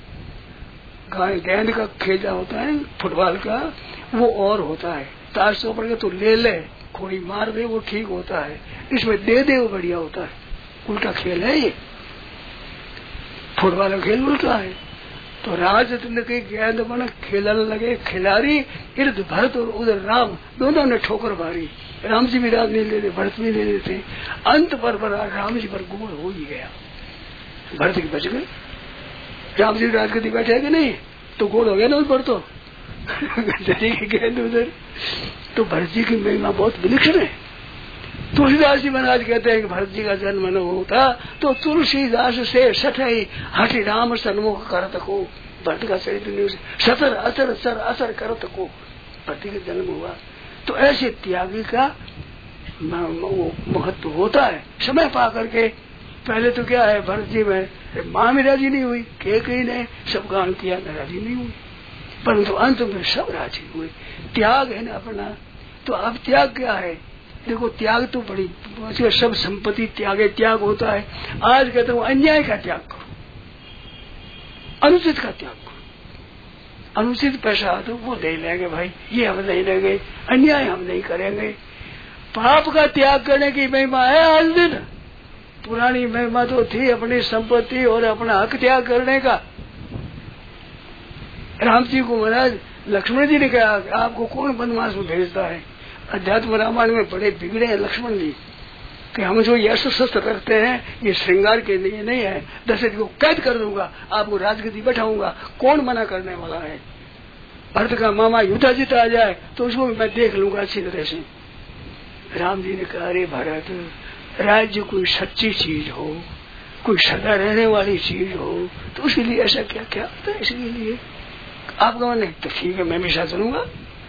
गेंद का खेला होता है फुटबॉल का, वो और होता है। ताश तो पड़ तो ले ले, कोई मार दे वो ठीक होता है, इसमें दे दे वो बढ़िया होता है। उल्टा खेल है ये, फुटबॉल का खेल उल्टा है। तो राज तिलक की गेंद बना खेलने लगे खिलाड़ी, इर्द भरत और उधर राम, दोनों ने ठोकर मारी। राम जी भी राज नहीं ले रहे, भरत भी नहीं लेते। अंत पर राम जी पर गोल हो ही गया, भरत की बच गए। राम जी राजगद्दी बैठे कि नहीं, तो गोल हो गया ना उस पर, तो गेंद उधर। तो भरत जी की महिमा बहुत विलक्षण है। तुलसीदास जी महाराज कहते हैं कि भरत जी का जन्म न होता तो तुलसीदास से सठई हठि राम सन्मुख करत को। भरत का चरित्र सतर असर सर असर करत को भरत का जन्म हुआ। तो ऐसे त्यागी का महत्व होता है। समय पा करके पहले तो क्या है भरत जी में माँ भी राजी नहीं हुई, कई ने सब गान किया, मैं राजी नहीं हुई, परंतु अंत में सब राजी हुए। त्याग है ना अपना, तो अब त्याग क्या है? देखो त्याग तो बड़ी सब संपत्ति त्याग होता है। आज कहता हूँ अन्याय का त्याग करो, अनुचित का त्याग करो। अनुचित पैसा तो वो दे लेंगे भाई, ये हम नहीं लेंगे, अन्याय हम नहीं करेंगे। पाप का त्याग करने की महिमा है आज दिन, पुरानी महिमा तो थी अपनी संपत्ति और अपना हक त्याग करने का। राम जी को महाराज लक्ष्मण जी ने कहा कि आपको कौन वनवास में भेजता है? अध्यात्म रामायण में बड़े बिगड़े हैं लक्ष्मण जी कि हम जो यश शस्त्र करते हैं ये श्रृंगार के लिए नहीं है, दशरथ को कैद कर दूंगा, आपको राजगद्दी बैठाऊंगा, कौन मना करने वाला है? भरत का मामा युद्ध जीत आ जाए तो उसको मैं देख लूंगा अच्छी तरह से। राम जी ने कहा अरे भरत, राज्य कोई सच्ची चीज हो, कोई सदा रहने वाली चीज हो तो उसके लिए ऐसा क्या क्या होता है? इसके लिए आपका मन तो ठीक है, मैं भी साथ चलूंगा,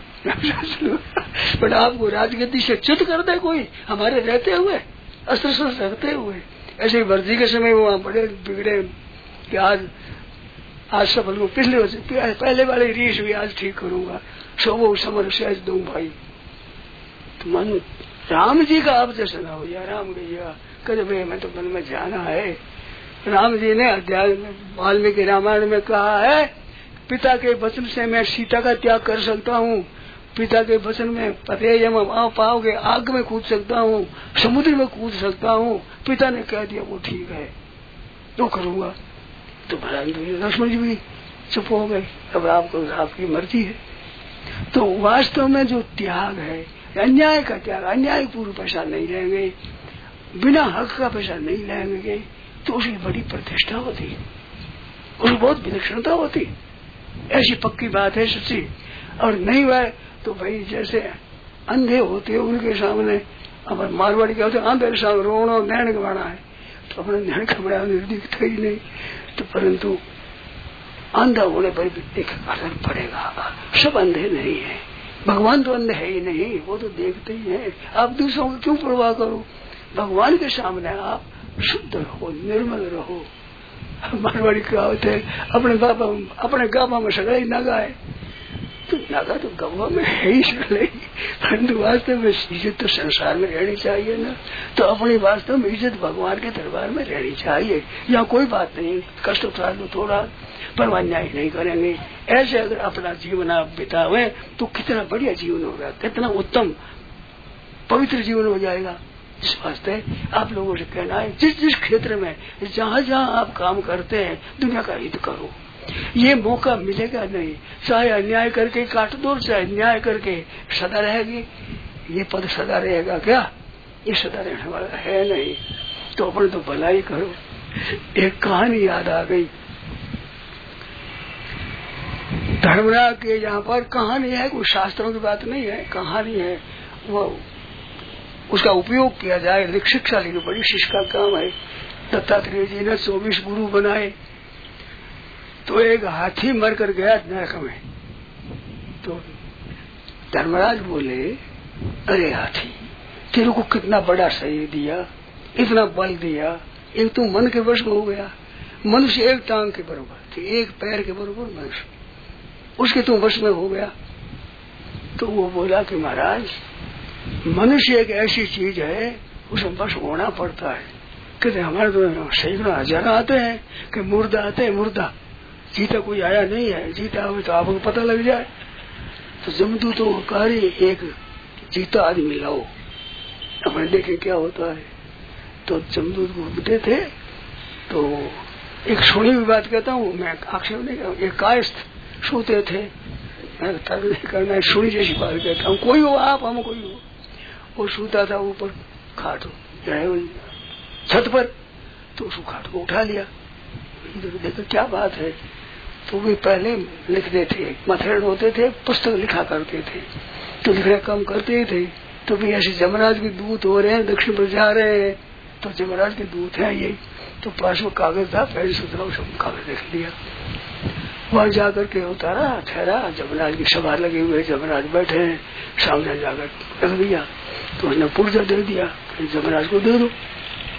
पर आपको राजगद्दी से च्युत कर दे कोई हमारे रहते हुए, अस्त्र शस्त्र रखते हुए। ऐसे ही वर्जी के समय वो वहां बड़े बिगड़े कि आज सफल को पिछले पहले वाले रीस हुई, आज ठीक करूंगा, सबो समर सहज दूं भाई। तो मन राम जी का आप जैसा ना हो या राम गया कद भाई मैं तो मन में जाना है। राम जी ने अध्याय में वाल्मीकि रामायण में कहा है पिता के वचन से मैं सीता का त्याग कर सकता हूँ, पिता के वचन में पते पाओगे आग में कूद सकता हूँ, समुद्र में कूद सकता हूँ, पिता ने कह दिया वो ठीक है तो करूंगा। तो महाराज लक्ष्मण जी भी चुप हो गए, अब आपको आपकी मर्जी है। तो वास्तव में जो त्याग है अन्याय का त्याग, अन्याय पूर्व पैसा नहीं लेंगे, बिना हक का पैसा नहीं लेंगे तो उसकी बड़ी प्रतिष्ठा होती है, उसकी बहुत विलक्षणता होती है। ऐसी पक्की बात है सच्ची। और नहीं हुआ तो भाई जैसे अंधे होते हैं उनके सामने, अब मारवाड़ी क्या होते अंधे के सामने रोना नैन गवाना है तो अपने नैन घबरा दिखता ही नहीं, तो परंतु अंधा होने पर भी एक असर पड़ेगा। सब अंधे नहीं है, भगवान तो अंधे है ही नहीं, वो तो देखते ही है। आप दूसरों को क्यों परवाह करो? भगवान के सामने आप शुद्ध रहो, निर्मल रहो। मारवाड़ी कहावत है अपने गाबा में सगाई ना गाए, तो नागा तो गवा में है ही सगले, परंतु वास्तव में इज्जत तो संसार में रहनी चाहिए ना। तो अपनी वास्तव में इज्जत भगवान के दरबार में रहनी चाहिए। यहाँ कोई बात नहीं, कष्ट उठा लो थोड़ा, पर अन्याय नहीं करेंगे। ऐसे अगर अपना जीवन आप बितावे तो कितना बढ़िया जीवन होगा, कितना उत्तम पवित्र जीवन हो जाएगा। इस वास्ते आप लोगों से कहना है जिस जिस क्षेत्र में जहाँ जहाँ आप काम करते हैं दुनिया का हित करो। ये मौका मिलेगा नहीं, चाहे अन्याय करके काट दो, चाहे न्याय करके सदा रहेगी। ये पद सदा रहेगा क्या? ये सदा रहने वाला है नहीं। तो अपन तो भलाई करो। एक कहानी याद आ गई, धर्मराज के यहाँ पर कहानी है, कोई शास्त्रों की बात नहीं है, कहानी है। वो उसका उपयोग किया जाए, शिक्षा लेनी बड़ी शिक्षा का काम है। दत्तात्रेय जी ने 24 गुरु बनाए, तो एक हाथी मर कर गया नरक में। तो धर्मराज बोले अरे हाथी तेरे को कितना बड़ा शरीर दिया, इतना बल दिया, एक तू मन के वश में हो गया। मनुष्य एक टांग के बराबर थी, एक पैर के बराबर मनुष्य, उसके तू वश में हो गया। तो वो बोला कि महाराज मनुष्य एक ऐसी चीज है उसमें बस होना पड़ता है। कहते हमारे तो सैकड़ों हजार आते हैं कि मुर्दा आते हैं, मुर्दा जीता कोई आया नहीं है, जीता हो तो आपको पता लग जाए। तो जमदूतों को कह रही एक जीता आदमी लाओ, अपने देखे क्या होता है। तो जमदूत घूमते थे, तो एक सुनी हुई बात कहता हूँ मैं, आक्षेप नहीं करता, एक कायस्थ सोते थे, मैं तर्क नहीं करना, सुनी जैसी बात कहता हूँ। कोई हो आप, हम कोई हो, वो सोता था ऊपर खाट छत पर, तो उसको खाट को उठा लिया, देखो क्या बात है। तो वे पहले लिखते थे, मथेड़ होते थे, पुस्तक लिखा करते थे, तो लिखना काम करते ही थे। तो भी ऐसे जमराज के दूत हो रहे हैं, दक्षिण पर जा रहे हैं, तो जमराज के दूत हैं ये। तो पास में कागज था, पहले सुधरा सब कागज देख लिया, वहां जाकर के उतारा, ठहरा, जमराज की सभा लगे हुए, जमराज बैठे हैं, सामने जाकर रख दिया। तो उसने पुर्जा दे दिया, जमराज को दे दो।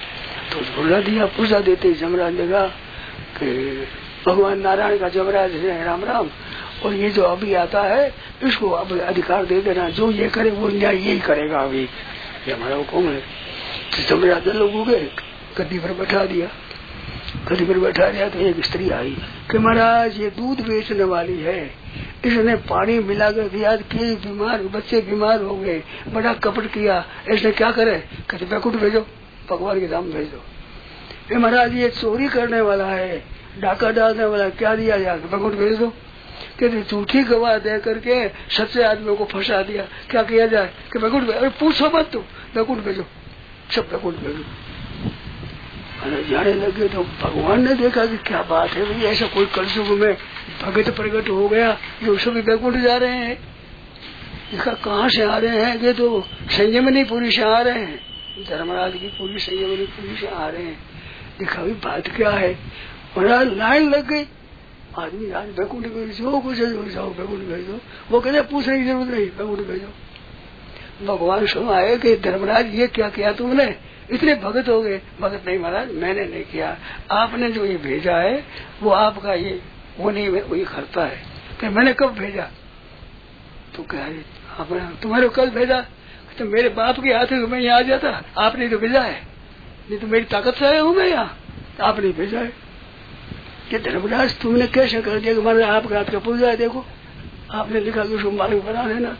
तो झूला दिया, पूजा देते जमराज लगा कि भगवान नारायण का जमराज है, राम राम, और ये जो अभी आता है इसको अब अधिकार दे देना, जो ये करे वो न्याय यही करेगा, अभी ये हमारा हुक्म है। तो जमराज लोग हो गए, गद्दी पर बैठा दिया। गद्दी पर बैठा दिया तो एक स्त्री आई कि महाराज ये दूध बेचने वाली है, इसने पानी मिलाकर दिया कि बीमार बच्चे बीमार हो गए, बड़ा कपट किया, इसने क्या करे, कहते बैकुंठ भेजो, भगवान के धाम भेज दो। महाराज ये चोरी करने वाला है, डाका डालने वाला, क्या दिया जाए, बैकुंठ भेज दो। कहते झूठी गवाह दे करके सच्चे आदमियों को फंसा दिया, क्या किया जाए कि बैकुंठ भेजो। अरे पूछो मत, तो बैकुंठ भेजो, सब बैकुंठ भेजो। जाने लगे तो भगवान ने देखा कि क्या बात है भाई, ऐसा कोई कलयुग में भगत प्रकट हो गया जो सभी बैकुंठ जा रहे हैं। देखा कहाँ से आ रहे हैं, ये तो संयमनी पुरी से आ रहे हैं, धर्मराज की पूरी संयमनी पुरी से आ रहे हैं। देखा भाई बात क्या है, महाराज लाइन लग गई, आदमी आज बैकुंठ भेजो, कुछ जाओ बैकुंठ भेजो। वो कहते पूछने की जरूरत नहीं, बैकुंठ भेजो। भगवान सुन आए कि धर्मराज ये क्या किया तुमने, इतने भगत हो गए। भगत नहीं महाराज, मैंने नहीं किया, आपने जो ये भेजा है वो आपका ये वो नहीं, वही करता है। कि मैंने कब भेजा, तो कह आपने तुम्हारे कल भेजा, तो मेरे बाप के हाथ में मैं यहाँ आ जाता, आपने तो भेजा है, नहीं तो मेरी ताकत से आया हूँ मैं यहाँ, आपने भेजा है। कि धर्मराज तुमने कैसे कर दिया कि हमारे आपके हाथ का पूजा है, देखो आपने लिखा कि उसको मालिक बना देना,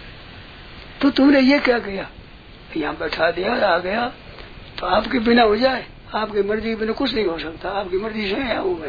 तो तुमने ये क्या किया, यहाँ बैठा दिया, आ गया तो आपके बिना हो जाए, आपकी मर्जी के बिना कुछ नहीं हो सकता, आपकी मर्जी से आया हूँ मैं।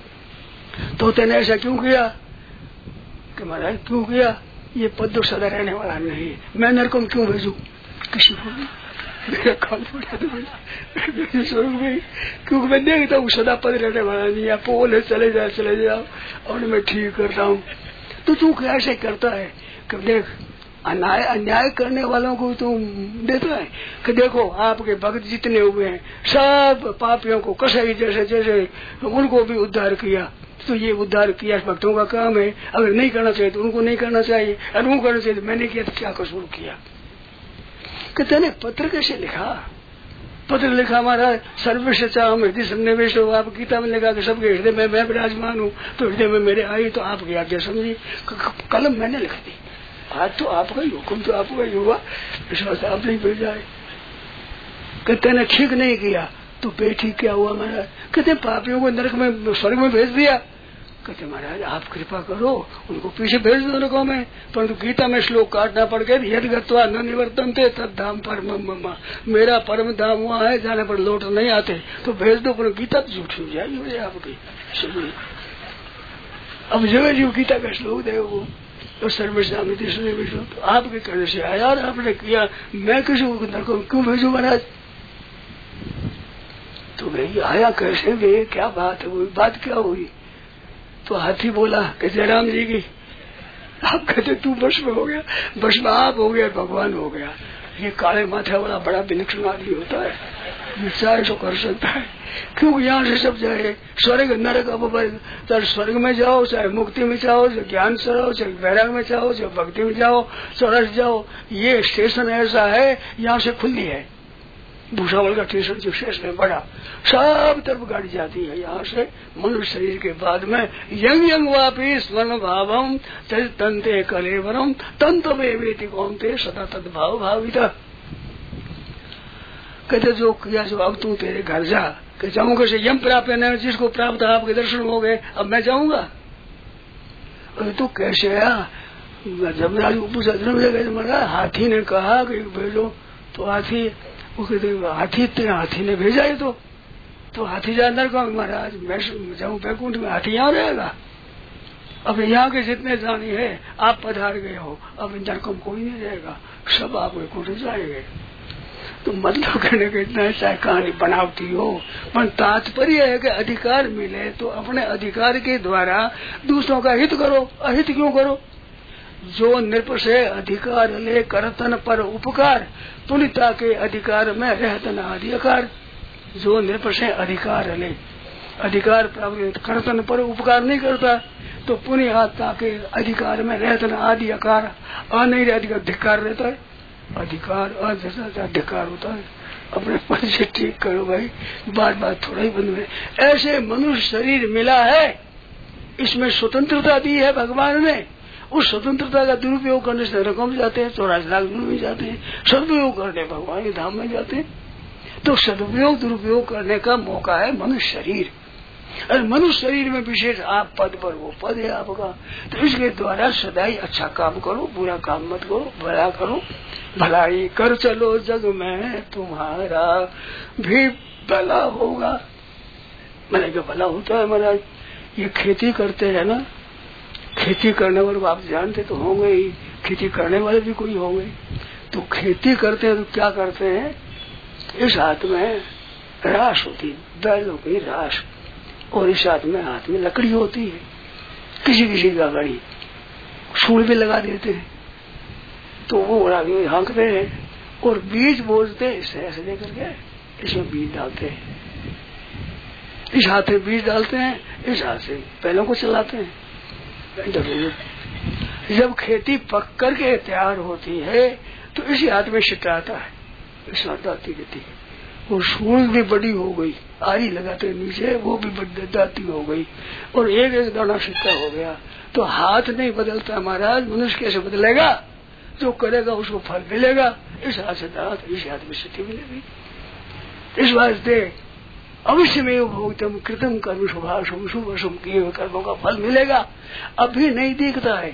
तो तेने ऐसा क्यों किया कि महाराज क्यों किया, ये पद तो सदा रहने वाला नहीं, मैं नरकों में क्यों भेजू किसी को, मेरा काल पड़ा तो स्वरूप में, क्योंकि मैं देखता हूँ सदा पद रहने वाला नहीं है, पोल चले जाओ और मैं ठीक करता हूँ। तो तू कैसे करता है कि देख अन्याय करने वालों को तुम देता है कि देखो आपके भक्त जितने हुए हैं सब पापियों को कसाई जैसे जैसे उनको भी उद्धार किया, तो ये उद्धार किया भक्तों का काम है। अगर नहीं करना चाहिए तो उनको नहीं करना चाहिए, और उनको करना चाहिए तो मैंने किया तो क्या कसूर किया। कि तेने पत्र कैसे लिखा, पत्र लिखा हमारा सर्वेश चाहम हृदय सन्निवेश हो, आप गीता में लिखा कि सबके हृदय में मैं विराजमान हूँ, तो हृदय में मेरे आई तो आपकी आज्ञा समझी, कलम मैंने लिख दी, आज तो आपका ही हुक्म, तो आपका ही हुआ, विश्वास आप नहीं भेजा है। कहते ने ठीक नहीं किया तो बेठी क्या हुआ महाराज, कहते पापियों को नरक में स्वर्ग में भेज दिया। कहते महाराज आप कृपा करो उनको पीछे भेज दो नरकों में, परंतु गीता में श्लोक काटना पड़ गया, यदि गत्वा न निवर्तन्ते तद धाम परम मम, मेरा परम धाम वहाँ है जाने पर लौट नहीं आते, तो भेज दो, पर गीता तो झूठी हो जाएगी आपकी। अब जो गीता का श्लोक है वो तो सर्वेश्याम तो आपके कहने से आया और आपने किया, मैं किसी को नरकों में क्यों भेजू महाराज। तो भाई आया कैसे वे, क्या बात है, वो बात क्या हुई। तो हाथी बोला कि जयराम जी की, आप कहते तू भस्म हो गया, भस्म आप हो गया, भगवान हो गया। ये काले माथे वाला बड़ा विलक्षण आदमी होता है, चाहे तो कर सकता है, क्योंकि यहाँ से सब जाए स्वर्ग नरक अपवर्ग, चाहे स्वर्ग में जाओ, चाहे मुक्ति में जाओ, चाहे ज्ञान से रहो, चाहे वैराग में जाओ, चाहे भक्ति में जाओ, चौरस जाओ, ये स्टेशन ऐसा है यहाँ से खुली है। भूसावल का स्टेशन जो स्टेशन है बड़ा, सब तरफ गाड़ी जाती है यहाँ से मनुष्य शरीर के बाद में, यंग यंग वापी स्वर्ण भावम तंते कलेवरम तंत वेति कौनते सदा तद भाव भाविता। कहते जो किया जो अब तू तेरे घर जा, कि जाऊँ कैसे, यम प्राप्त है जिसको प्राप्त आपके दर्शन हो गए, अब मैं जाऊंगा। तो कैसे आया, जब राजू पूछा मरा, हाथी ने कहा कि भेजो, तो हाथी वो कहते हाथी ने भेजा है, तो हाथी जा अंदर का महाराज मैं जाऊँ बैकुंठ में, हाथी यहाँ रहेगा। अब यहाँ के जितने जानी है आप पधार गए हो, अब इन नरकों में कोई नहीं रहेगा, सब आप बैकुंठ जाएंगे। तो मतलब कहने का इतना चाहे कहानी बनावटी हो, पर तात्पर्य है कि अधिकार मिले तो अपने अधिकार के द्वारा दूसरों का हित करो, अहित क्यों करो। जो नृप से अधिकार ले करतन पर उपकार, पुनिता के अधिकार में रहतन अधिकार। जो नृप से अधिकार ले, अधिकार प्राप्त करतन पर उपकार नहीं करता, तो पुण्य आत्मा के अधिकार में रहतन आदि आकार, नहीं रहती धिक्कार रहता है, अधिकार अधिकार होता है। अपने पद से ठीक करो भाई, बात बात थोड़ा ही बंद में। ऐसे मनुष्य शरीर मिला है, इसमें स्वतंत्रता दी है भगवान ने। उस स्वतंत्रता का दुरुपयोग करने से नरकों में जाते हैं, 84 लाख में जाते हैं, सदुपयोग करने भगवान के धाम में जाते हैं। तो सदुपयोग दुरुपयोग करने का मौका है मनुष्य शरीर। और मनुष्य शरीर में विशेष आप पद पर, वो पद है आपका। तो इसके द्वारा सदाई अच्छा काम करो, बुरा काम मत करो, भला करो। भलाई कर चलो जग में तुम्हारा भी भला होगा। मैंने क्या भला होता है महाराज? ये खेती करते हैं ना, खेती करने वाले आप जानते तो होंगे ही, खेती करने वाले भी कोई होंगे। तो खेती करते हैं तो क्या करते हैं, इस हाथ में राश होती है, बैलों की राश, और इस हाथ में लकड़ी होती है, किसी किसी का लकड़ी सूल भी लगा देते हैं। तो वो हाँकते हैं और बीज बोलते हैं, इससे ऐसे लेकर के इसमें बीज डालते हैं। इस हाथ में बीज डालते हैं, इस हाथ से बैलों को चलाते हैं। जब खेती पक करके तैयार होती है तो इसी हाथ में छिटा आता है, इस हाथ दाती रहती है। वो सूल भी बड़ी हो गई, आरी लगाते नीचे, वो भी दाती हो गई, और एक एक दाना सिक्का हो गया। तो हाथ नहीं बदलता महाराज, मनुष्य कैसे बदलेगा? जो करेगा उसको फल मिलेगा। इस हाथ से दात, इस हाथ में सिद्धि मिलेगी। इस वास्ते अवश्य में भोगतम कृतम कर्म शुभाशुभ शुभ अशुभ किए हुए कर्मों का फल मिलेगा। अभी नहीं दिखता है,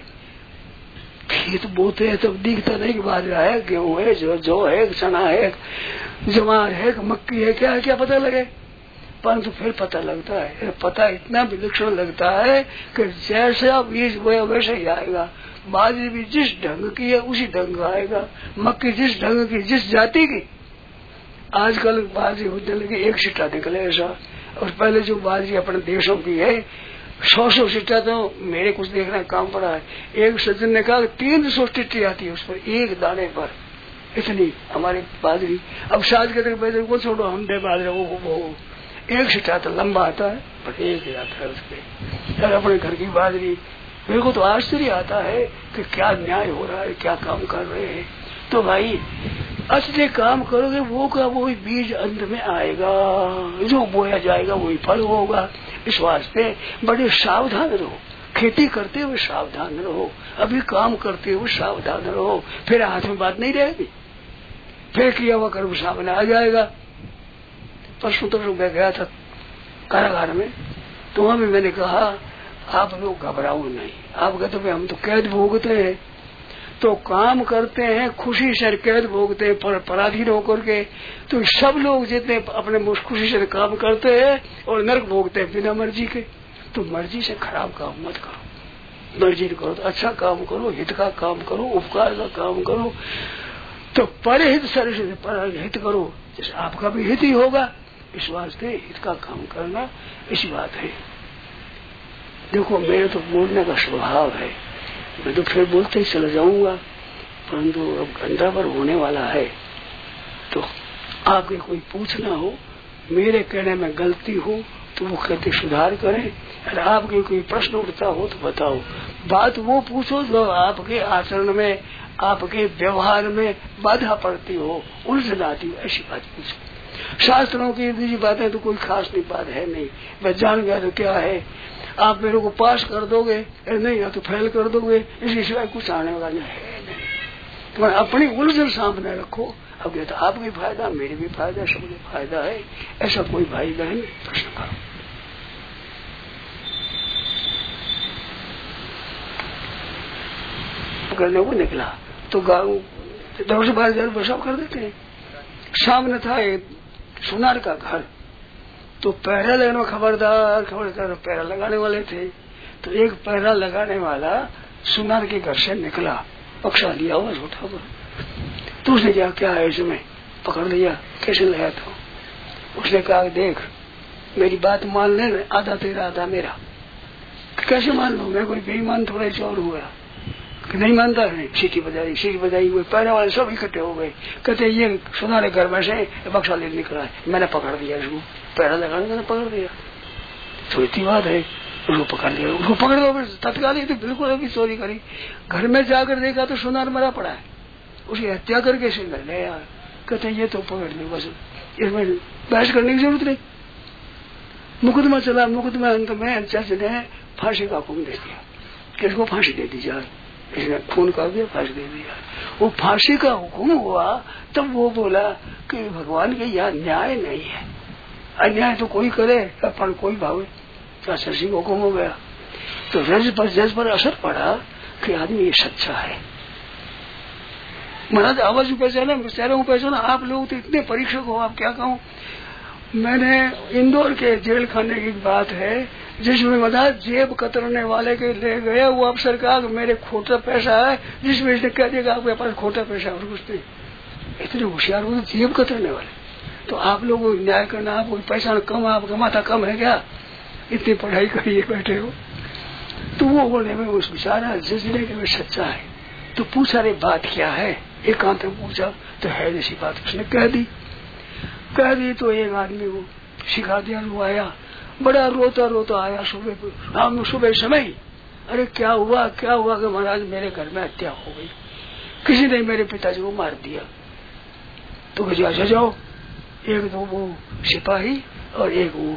खेत बोते हैं तब दिखता नहीं कि बाजरा है, गेहूं है, जो है, चना है, जवार है, मक्की है, क्या है, क्या पता लगे? परंतु फिर पता लगता है। पता इतना विलक्षण लगता है कि जैसा बीज बोया वैसे ही आएगा। बाजरी भी जिस ढंग की है उसी ढंग का आएगा, मक्की जिस ढंग की, जिस जाति की। आजकल बाजरी होने लगी, एक सिट्टा निकले ऐसा। और पहले जो बाजरी अपने देशों की है 100 सिट्टा, तो मेरे कुछ देखना काम पड़ा है। एक सज्जन ने कहा 300 चिट्ठी आती है उस पर, एक दाने पर, इतनी हमारी बाजरी। अब शायद कहते बाजरी को छोड़ो, हम दे बाजरा वो एक सिट्टा तो लंबा आता है, पर एक ही आता है उसके। यार अपने घर की बाजरी, मेरे को तो आश्चर्य आता है कि क्या न्याय हो रहा है, क्या काम कर रहे हैं। तो भाई असली काम करोगे वो का वही बीज अंत में आएगा, जो बोया जाएगा वही फल होगा। इस वास्ते बड़े सावधान रहो, खेती करते हुए सावधान रहो, अभी काम करते हुए सावधान रहो, फिर हाथ में बात नहीं रहेगी, फिर किया हुआ कर्म सामने आ जाएगा। परसों तो मैं गया था कारागार में, तो वहां भी मैंने कहा आप लोग घबराओ नहीं। आप कहते हैं हम तो कैद भोगते हैं, तो काम करते हैं खुशी से, कैद भोगते हैं पराधीन होकर के। तो सब लोग जितने अपने खुशी से काम करते हैं और नरक भोगते हैं बिना मर्जी के। तो मर्जी से खराब काम मत करो, मर्जी करो तो अच्छा काम करो, हित का काम करो, उपकार का काम करो। तो परहित शरीर से परहित करो, जैसे आपका भी हित ही होगा। इस वास्ते हित का काम करना इसी बात है। देखो मेरे तो बोलने का स्वभाव है, मैं तो फिर बोलते ही चला जाऊंगा, परंतु अब घंटा पर होने वाला है। तो आपके कोई पूछना हो, मेरे कहने में गलती हो तो वो कहते सुधार करें, और आपके कोई प्रश्न उठता हो तो बताओ। बात वो पूछो जो आपके आचरण में, आपके व्यवहार में बाधा पड़ती हो, उलझन आती हो, ऐसी बात पूछो। शास्त्रों की दूसरी बातें तो कोई खास नहीं बात है नहीं, मैं जान गया तो क्या है, आप मेरे को पास कर दोगे नहीं या तो फेल कर दोगे, इसके सिवाय कुछ आने वाला है नहीं। तो अपनी उलझन सामने रखो। अब ये तो आपकी फायदा, मेरी भी फायदा, सबके फायदा है, ऐसा कोई भाई बहन प्रश्न करो। करने को निकला तो गाँव 10-12 बसाव कर देते हैं। सामने था एक सुनार का घर, तो पहरा लगने में खबरदार पहरा लगाने वाले थे। तो एक पहरा लगाने वाला सुनार के घर से निकला, पक्षा लिया हुआ उठा हुआ। तो उसने क्या है इसमें पकड़ लिया, कैसे लाया था? उसने कहा देख मेरी बात मान ले, आधा तेरा आधा मेरा। कैसे मान लो, मैं कोई बेईमान थोड़ा चोर हुआ कि नहीं मानता है। सीटी बजाई हुए पहले वाले सब इकट्ठे हो गए, कहते ये सुनारे घर में से बक्सा ले निकला है। मैंने पकड़ दिया इसको, पहरा लगाने मैंने पकड़ दिया। तो इतनी बात है, उसको पकड़ लिया। उसको पकड़ लो तत्काल ही, तो बिल्कुल अभी चोरी करी। घर में जाकर देखा तो सुनार मरा पड़ा है, उसकी हत्या करके ले आया। कहते ये तो पकड़ लो, बस इसमें बहस करने की जरूरत नहीं। मुकदमा चला, मुकदमा अंत में जज ने फांसी का हुक्म दे दिया कि इसको फांसी दे दी जाए। इसने खून कर दिया, फांसी दे दिया। वो फांसी का हुक्म हुआ तब वो बोला कि भगवान के यहाँ न्याय नहीं है, अन्याय तो कोई करे पर कोई भावे। क्या शशि को हुक्म हो गया तो जज पर असर पड़ा कि आदमी ये सच्चा है। महाराज आवाज पहचाना, चेहरे को पहचाना। आप लोग तो इतने परीक्षक हो, आप क्या कहूँ। मैंने इंदौर के जेल खाने की बात है जिसमें बता जेब कतरने वाले के ले गए, वो अफसर कहा कि मेरे खोटा पैसा है, जिसमें इसने कह दिया आपके पास खोटा पैसा और कुछ नहीं। इतने होशियार हो जेब कतरने वाले। तो आप लोग न्याय करना, आप पैसा कम, आप कमाता कम है क्या, इतनी पढ़ाई करिए बैठे हो। तो वो बोले में उस बेचारा जज ने कि सच्चा है। तो पूछा रे बात क्या है, एकांत में पूछा तो है जैसी बात उसने कह दी। तो एक आदमी को सिखा दिया। वो आया, बड़ा रोता रोता आया सुबह समय। अरे क्या हुआ कि महाराज मेरे घर में हत्या हो गई, किसी ने मेरे पिताजी को मार दिया। तो अच्छा जाओ, एक तो वो सिपाही और एक वो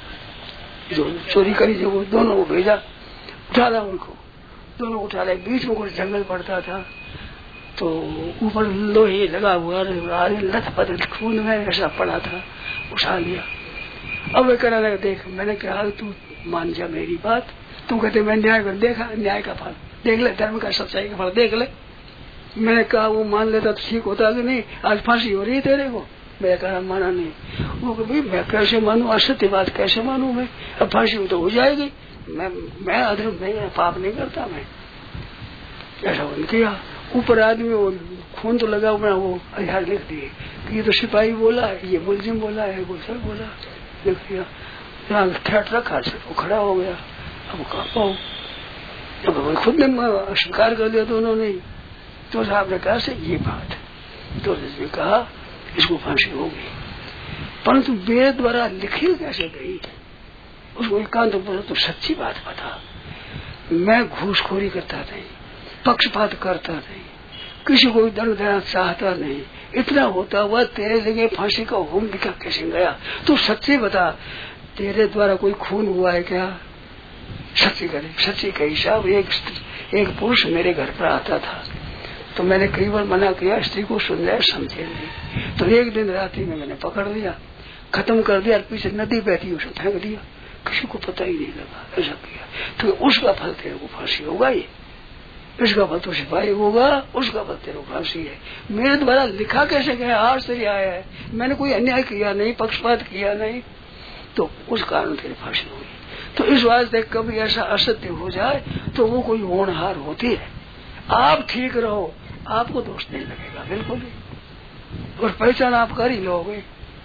जो चोरी करी जो, वो दोनों को भेजा, उठा ला उनको, दोनों को उठा ला। बीच में कुछ जंगल पड़ता था तो ऊपर लोहे लगा हुआ, लथपथ खून में ऐसा पड़ा था, उठा लिया। अब वे कहने लगा देख, मैंने कहा तू मान जा मेरी बात। तू कहते मैं न्याय कर देखा, न्याय का फल देख ले, धर्म का सच्चाई का फल देख ले। मैंने कहा वो मान लेता तो ठीक होता कि नहीं, आज फांसी हो रही है तेरे को। मैं कहा माना नहीं। वो भाई मैं कैसे मानू, असत्य बात कैसे मानू मैं, अब फांसी तो हो जाएगी। मैं अधर्म नहीं, पाप नहीं करता मैं। ऐसा उन्होंने किया। ऊपर आदमी वो खून तो लगा हुआ, वो आधार लिख दिए कि ये तो सिपाही बोला है, ये मुलजिम बोला है, वो सब बोला, लिख दिया। यहाँ ठहट रखा से वो खड़ा हो गया। अब कहा पाऊ, अब खुद ने स्वीकार कर लिया दोनों ने। तो साहब ने कहा से ये बात है। तो जिसने कहा इसको फांसी होगी, परंतु वेद द्वारा लिखी कैसे गई उसको एकांत तो सच्ची बात बता। मैं घूसखोरी करता नहीं, पक्षपात करता नहीं, किसी को दंड देना चाहता नहीं। इतना होता हुआ तेरे लगे फांसी का हुक्म लिखा कैसे गया, तू सच्ची बता। तेरे द्वारा कोई खून हुआ है क्या, सच्ची करे। सच्ची कही साहब, एक पुरुष मेरे घर पर आता था तो मैंने कई बार मना किया, स्त्री को सुन जाए समझे नहीं। तो एक दिन रात्रि में मैंने पकड़ लिया, खत्म कर दिया, पीछे नदी बहती उसे फेंक दिया, किसी को पता ही नहीं लगा। ऐसा किया तो उसका फल तेरे को फांसी होगा। ये इसका फल तो सिपाही होगा, उसका फल तेरे को फांसी है। मेरे द्वारा लिखा कैसे गया, आश्चर्य आया है। मैंने कोई अन्याय किया नहीं, पक्षपात किया नहीं, तो उस कारण तेरी फांसी होगी। तो इस वास्ते कभी ऐसा असत्य हो जाए तो वो कोई होनहार होती है। आप ठीक रहो, आपको दोष नहीं लगेगा बिल्कुल भी, और पहचान आप कर ही लोगे।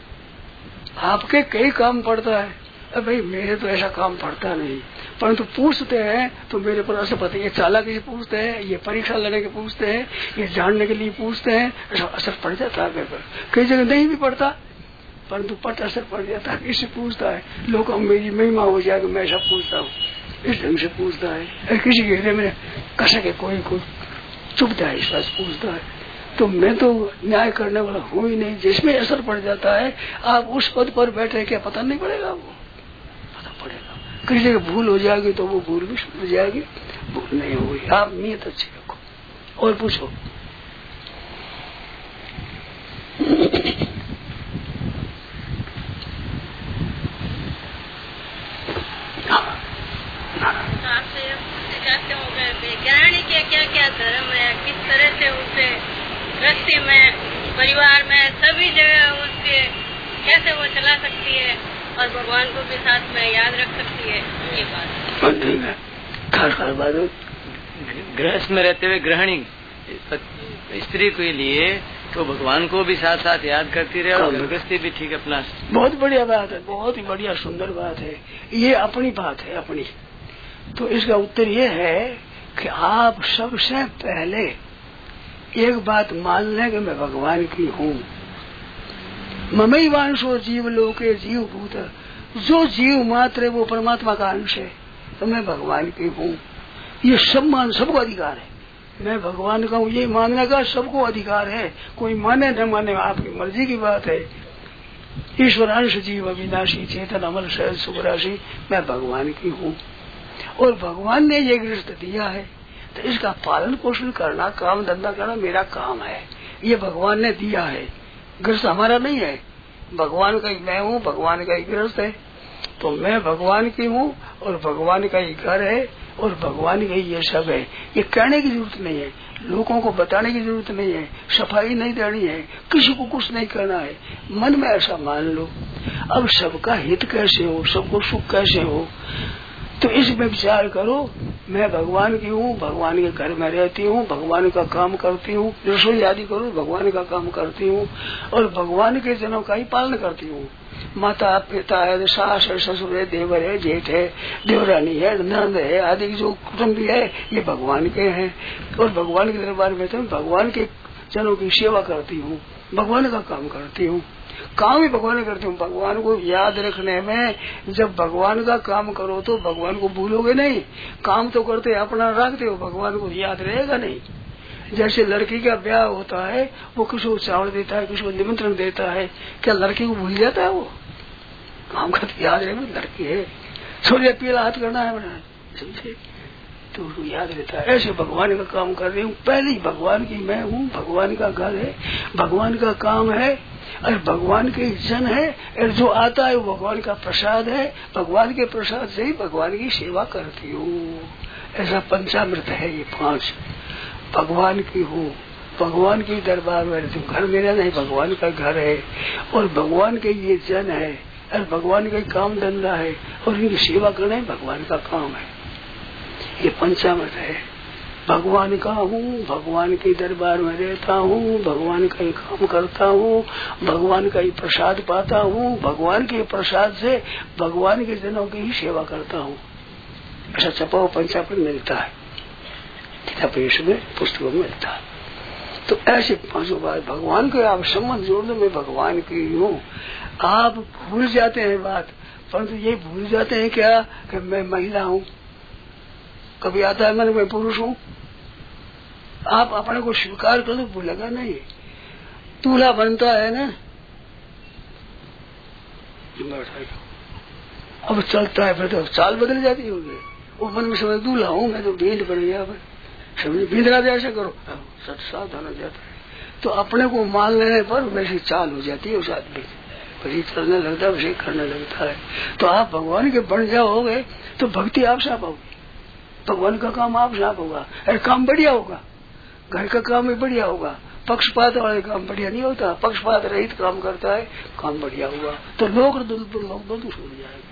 आपके कई काम पड़ता है, अब भाई मेरे तो ऐसा काम पड़ता नहीं, परंतु पूछते हैं तो मेरे पर असर पड़ता है। ये चालाकी से पूछते हैं, ये परीक्षा लेने के पूछते हैं, ये जानने के लिए पूछते हैं, ऐसा असर पड़ जाता है मेरे पर। कई जगह नहीं भी पड़ता, परंतु पट असर पड़ जाता है। किसी पूछता है, लोग मेरी महिमा हो जाएगी, मैं ऐसा पूछता हूँ, इस ढंग से पूछता है। किसी के हृदय में कसके कोई चुभता है, इस बात पूछता है। तो मैं तो न्याय करने वाला हूँ ही नहीं। जिसमें असर पड़ जाता है, आप उस पद पर बैठे क्या पता नहीं पड़ेगा, वो पता पड़ेगा। किसी जगह भूल हो जाएगी तो वो भूल भी हो जाएगी, भूल नहीं होगी। आप नियत अच्छी रखो। और पूछो। ज्ञानी के क्या क्या धर्म है, किस तरह से उसे गृहस्थी में, परिवार में, सभी जगह उसके कैसे वो चला सकती है और भगवान को भी साथ में याद रख सकती है, ये बात। गृहस्थ में रहते हुए गृहिणी स्त्री के लिए तो भगवान को भी साथ साथ याद करती रहे और गृहस्थी भी ठीक अपना। बहुत बढ़िया बात है, बहुत ही बढ़िया सुंदर बात है। ये अपनी बात है, अपनी। तो इसका उत्तर ये है कि आप सबसे पहले एक बात मान लें कि मैं भगवान की हूँ। ममई वांशो जीव लोके जीव भूत, जो जीव मात्र है वो परमात्मा का अंश है, तो मैं भगवान की हूँ। ये सम्मान सबको अधिकार है। मैं भगवान का हूँ ये मानने का सबको अधिकार है, कोई माने न माने आपकी मर्जी की बात है। ईश्वरांश जीव अविनाशी चेतन अमल सहज सुखराशि, मैं भगवान की हूँ और भगवान ने ये गृहस्थ दिया है तो इसका पालन पोषण करना, काम धंधा करना मेरा काम है। ये भगवान ने दिया है, गृहस्थ हमारा नहीं है, भगवान का ही मैं हूँ, भगवान का ही गृहस्थ है। तो मैं भगवान की हूँ और भगवान का ही घर है और भगवान का ही ये सब है। ये कहने की जरूरत नहीं है, लोगों को बताने की जरूरत नहीं है, सफाई नहीं देनी है, किसी को कुछ नहीं करना है, मन में ऐसा मान लो। अब सबका हित कैसे हो, सबको सुख कैसे हो, तो इसमें विचार करो। मैं भगवान की हूँ, भगवान के घर में रहती हूँ, भगवान का काम करती हूँ, रसोई आदि करो भगवान का काम करती हूँ और भगवान के जनों का ही पालन करती हूँ। माता पिता है, सास है, ससुर है, देवर है, जेठ है, देवरानी है, नंद है, आदि जो कुटुंबी है ये भगवान के हैं और भगवान के दरबार में तो भगवान के जनों की सेवा करती हूँ, भगवान का काम करती हूँ, काम ही भगवान करती हूँ। भगवान को याद रखने में, जब भगवान का काम करो तो भगवान को भूलोगे नहीं, काम तो करते अपना रखते हो, भगवान को याद रहेगा नहीं। जैसे लड़की का ब्याह होता है, वो किसी को चावल देता है, किसी को निमंत्रण देता है, क्या लड़की को भूल जाता है? वो काम का तो याद रहे, लड़की है, छोड़िए पीला हाथ करना है बना, समझे, तो याद रहता है। ऐसे भगवान का काम कर रही हूँ, पहले ही भगवान की मैं हूँ, भगवान का घर है, भगवान का काम है और भगवान के जन है और जो आता है वो भगवान का प्रसाद है, भगवान के प्रसाद से ही भगवान की सेवा करती हूँ। ऐसा पंचामृत है ये 5। भगवान की हूँ, भगवान के दरबार में रहती हूँ, घर मेरा नहीं भगवान का घर है और भगवान के ये जन है और भगवान का काम धंधा है और इनकी सेवा करना ही भगवान का काम है। ये पंचामृत है। भगवान का हूँ, भगवान के दरबार में रहता हूँ, भगवान का ही काम करता हूँ, भगवान का ही प्रसाद पाता हूँ, भगवान के प्रसाद से भगवान के जनों की ही सेवा करता हूँ। ऐसा छपा हुआ पंचामृत मिलता है किताब में, पुस्तकों में मिलता है। तो ऐसे 5 बात भगवान के आप संबंध जोड़ दो, मैं भगवान की हूँ। आप भूल जाते हैं बात, परंतु ये भूल जाते हैं क्या कि मैं महिला हूँ, कभी आता है मन में पुरुष हूँ। आप अपने को स्वीकार कर दो, भूलेगा नहीं। दूल्हा बनता है ना, अब चलता है फिर तो चाल बदल जाती होगी, वो मन में समझ दूल्हा हूँ मैं तो भेंट बन गया, समझे भेंटना भी ऐसा करो, सावधान हो जाता है। तो अपने को मान लेने पर वैसी चाल हो जाती है उस आदमी, वैसे चलने लगता है, वैसे करने लगता है। तो आप भगवान के बन जाओगे तो भक्ति आप साफ होगी, भगवान का काम आप साफ होगा, अरे काम बढ़िया होगा, घर का काम भी बढ़िया होगा। पक्षपात वाले काम बढ़िया नहीं होता, पक्षपात रहित काम करता है, काम बढ़िया हुआ तो लोग दोनों छूट जाएगा।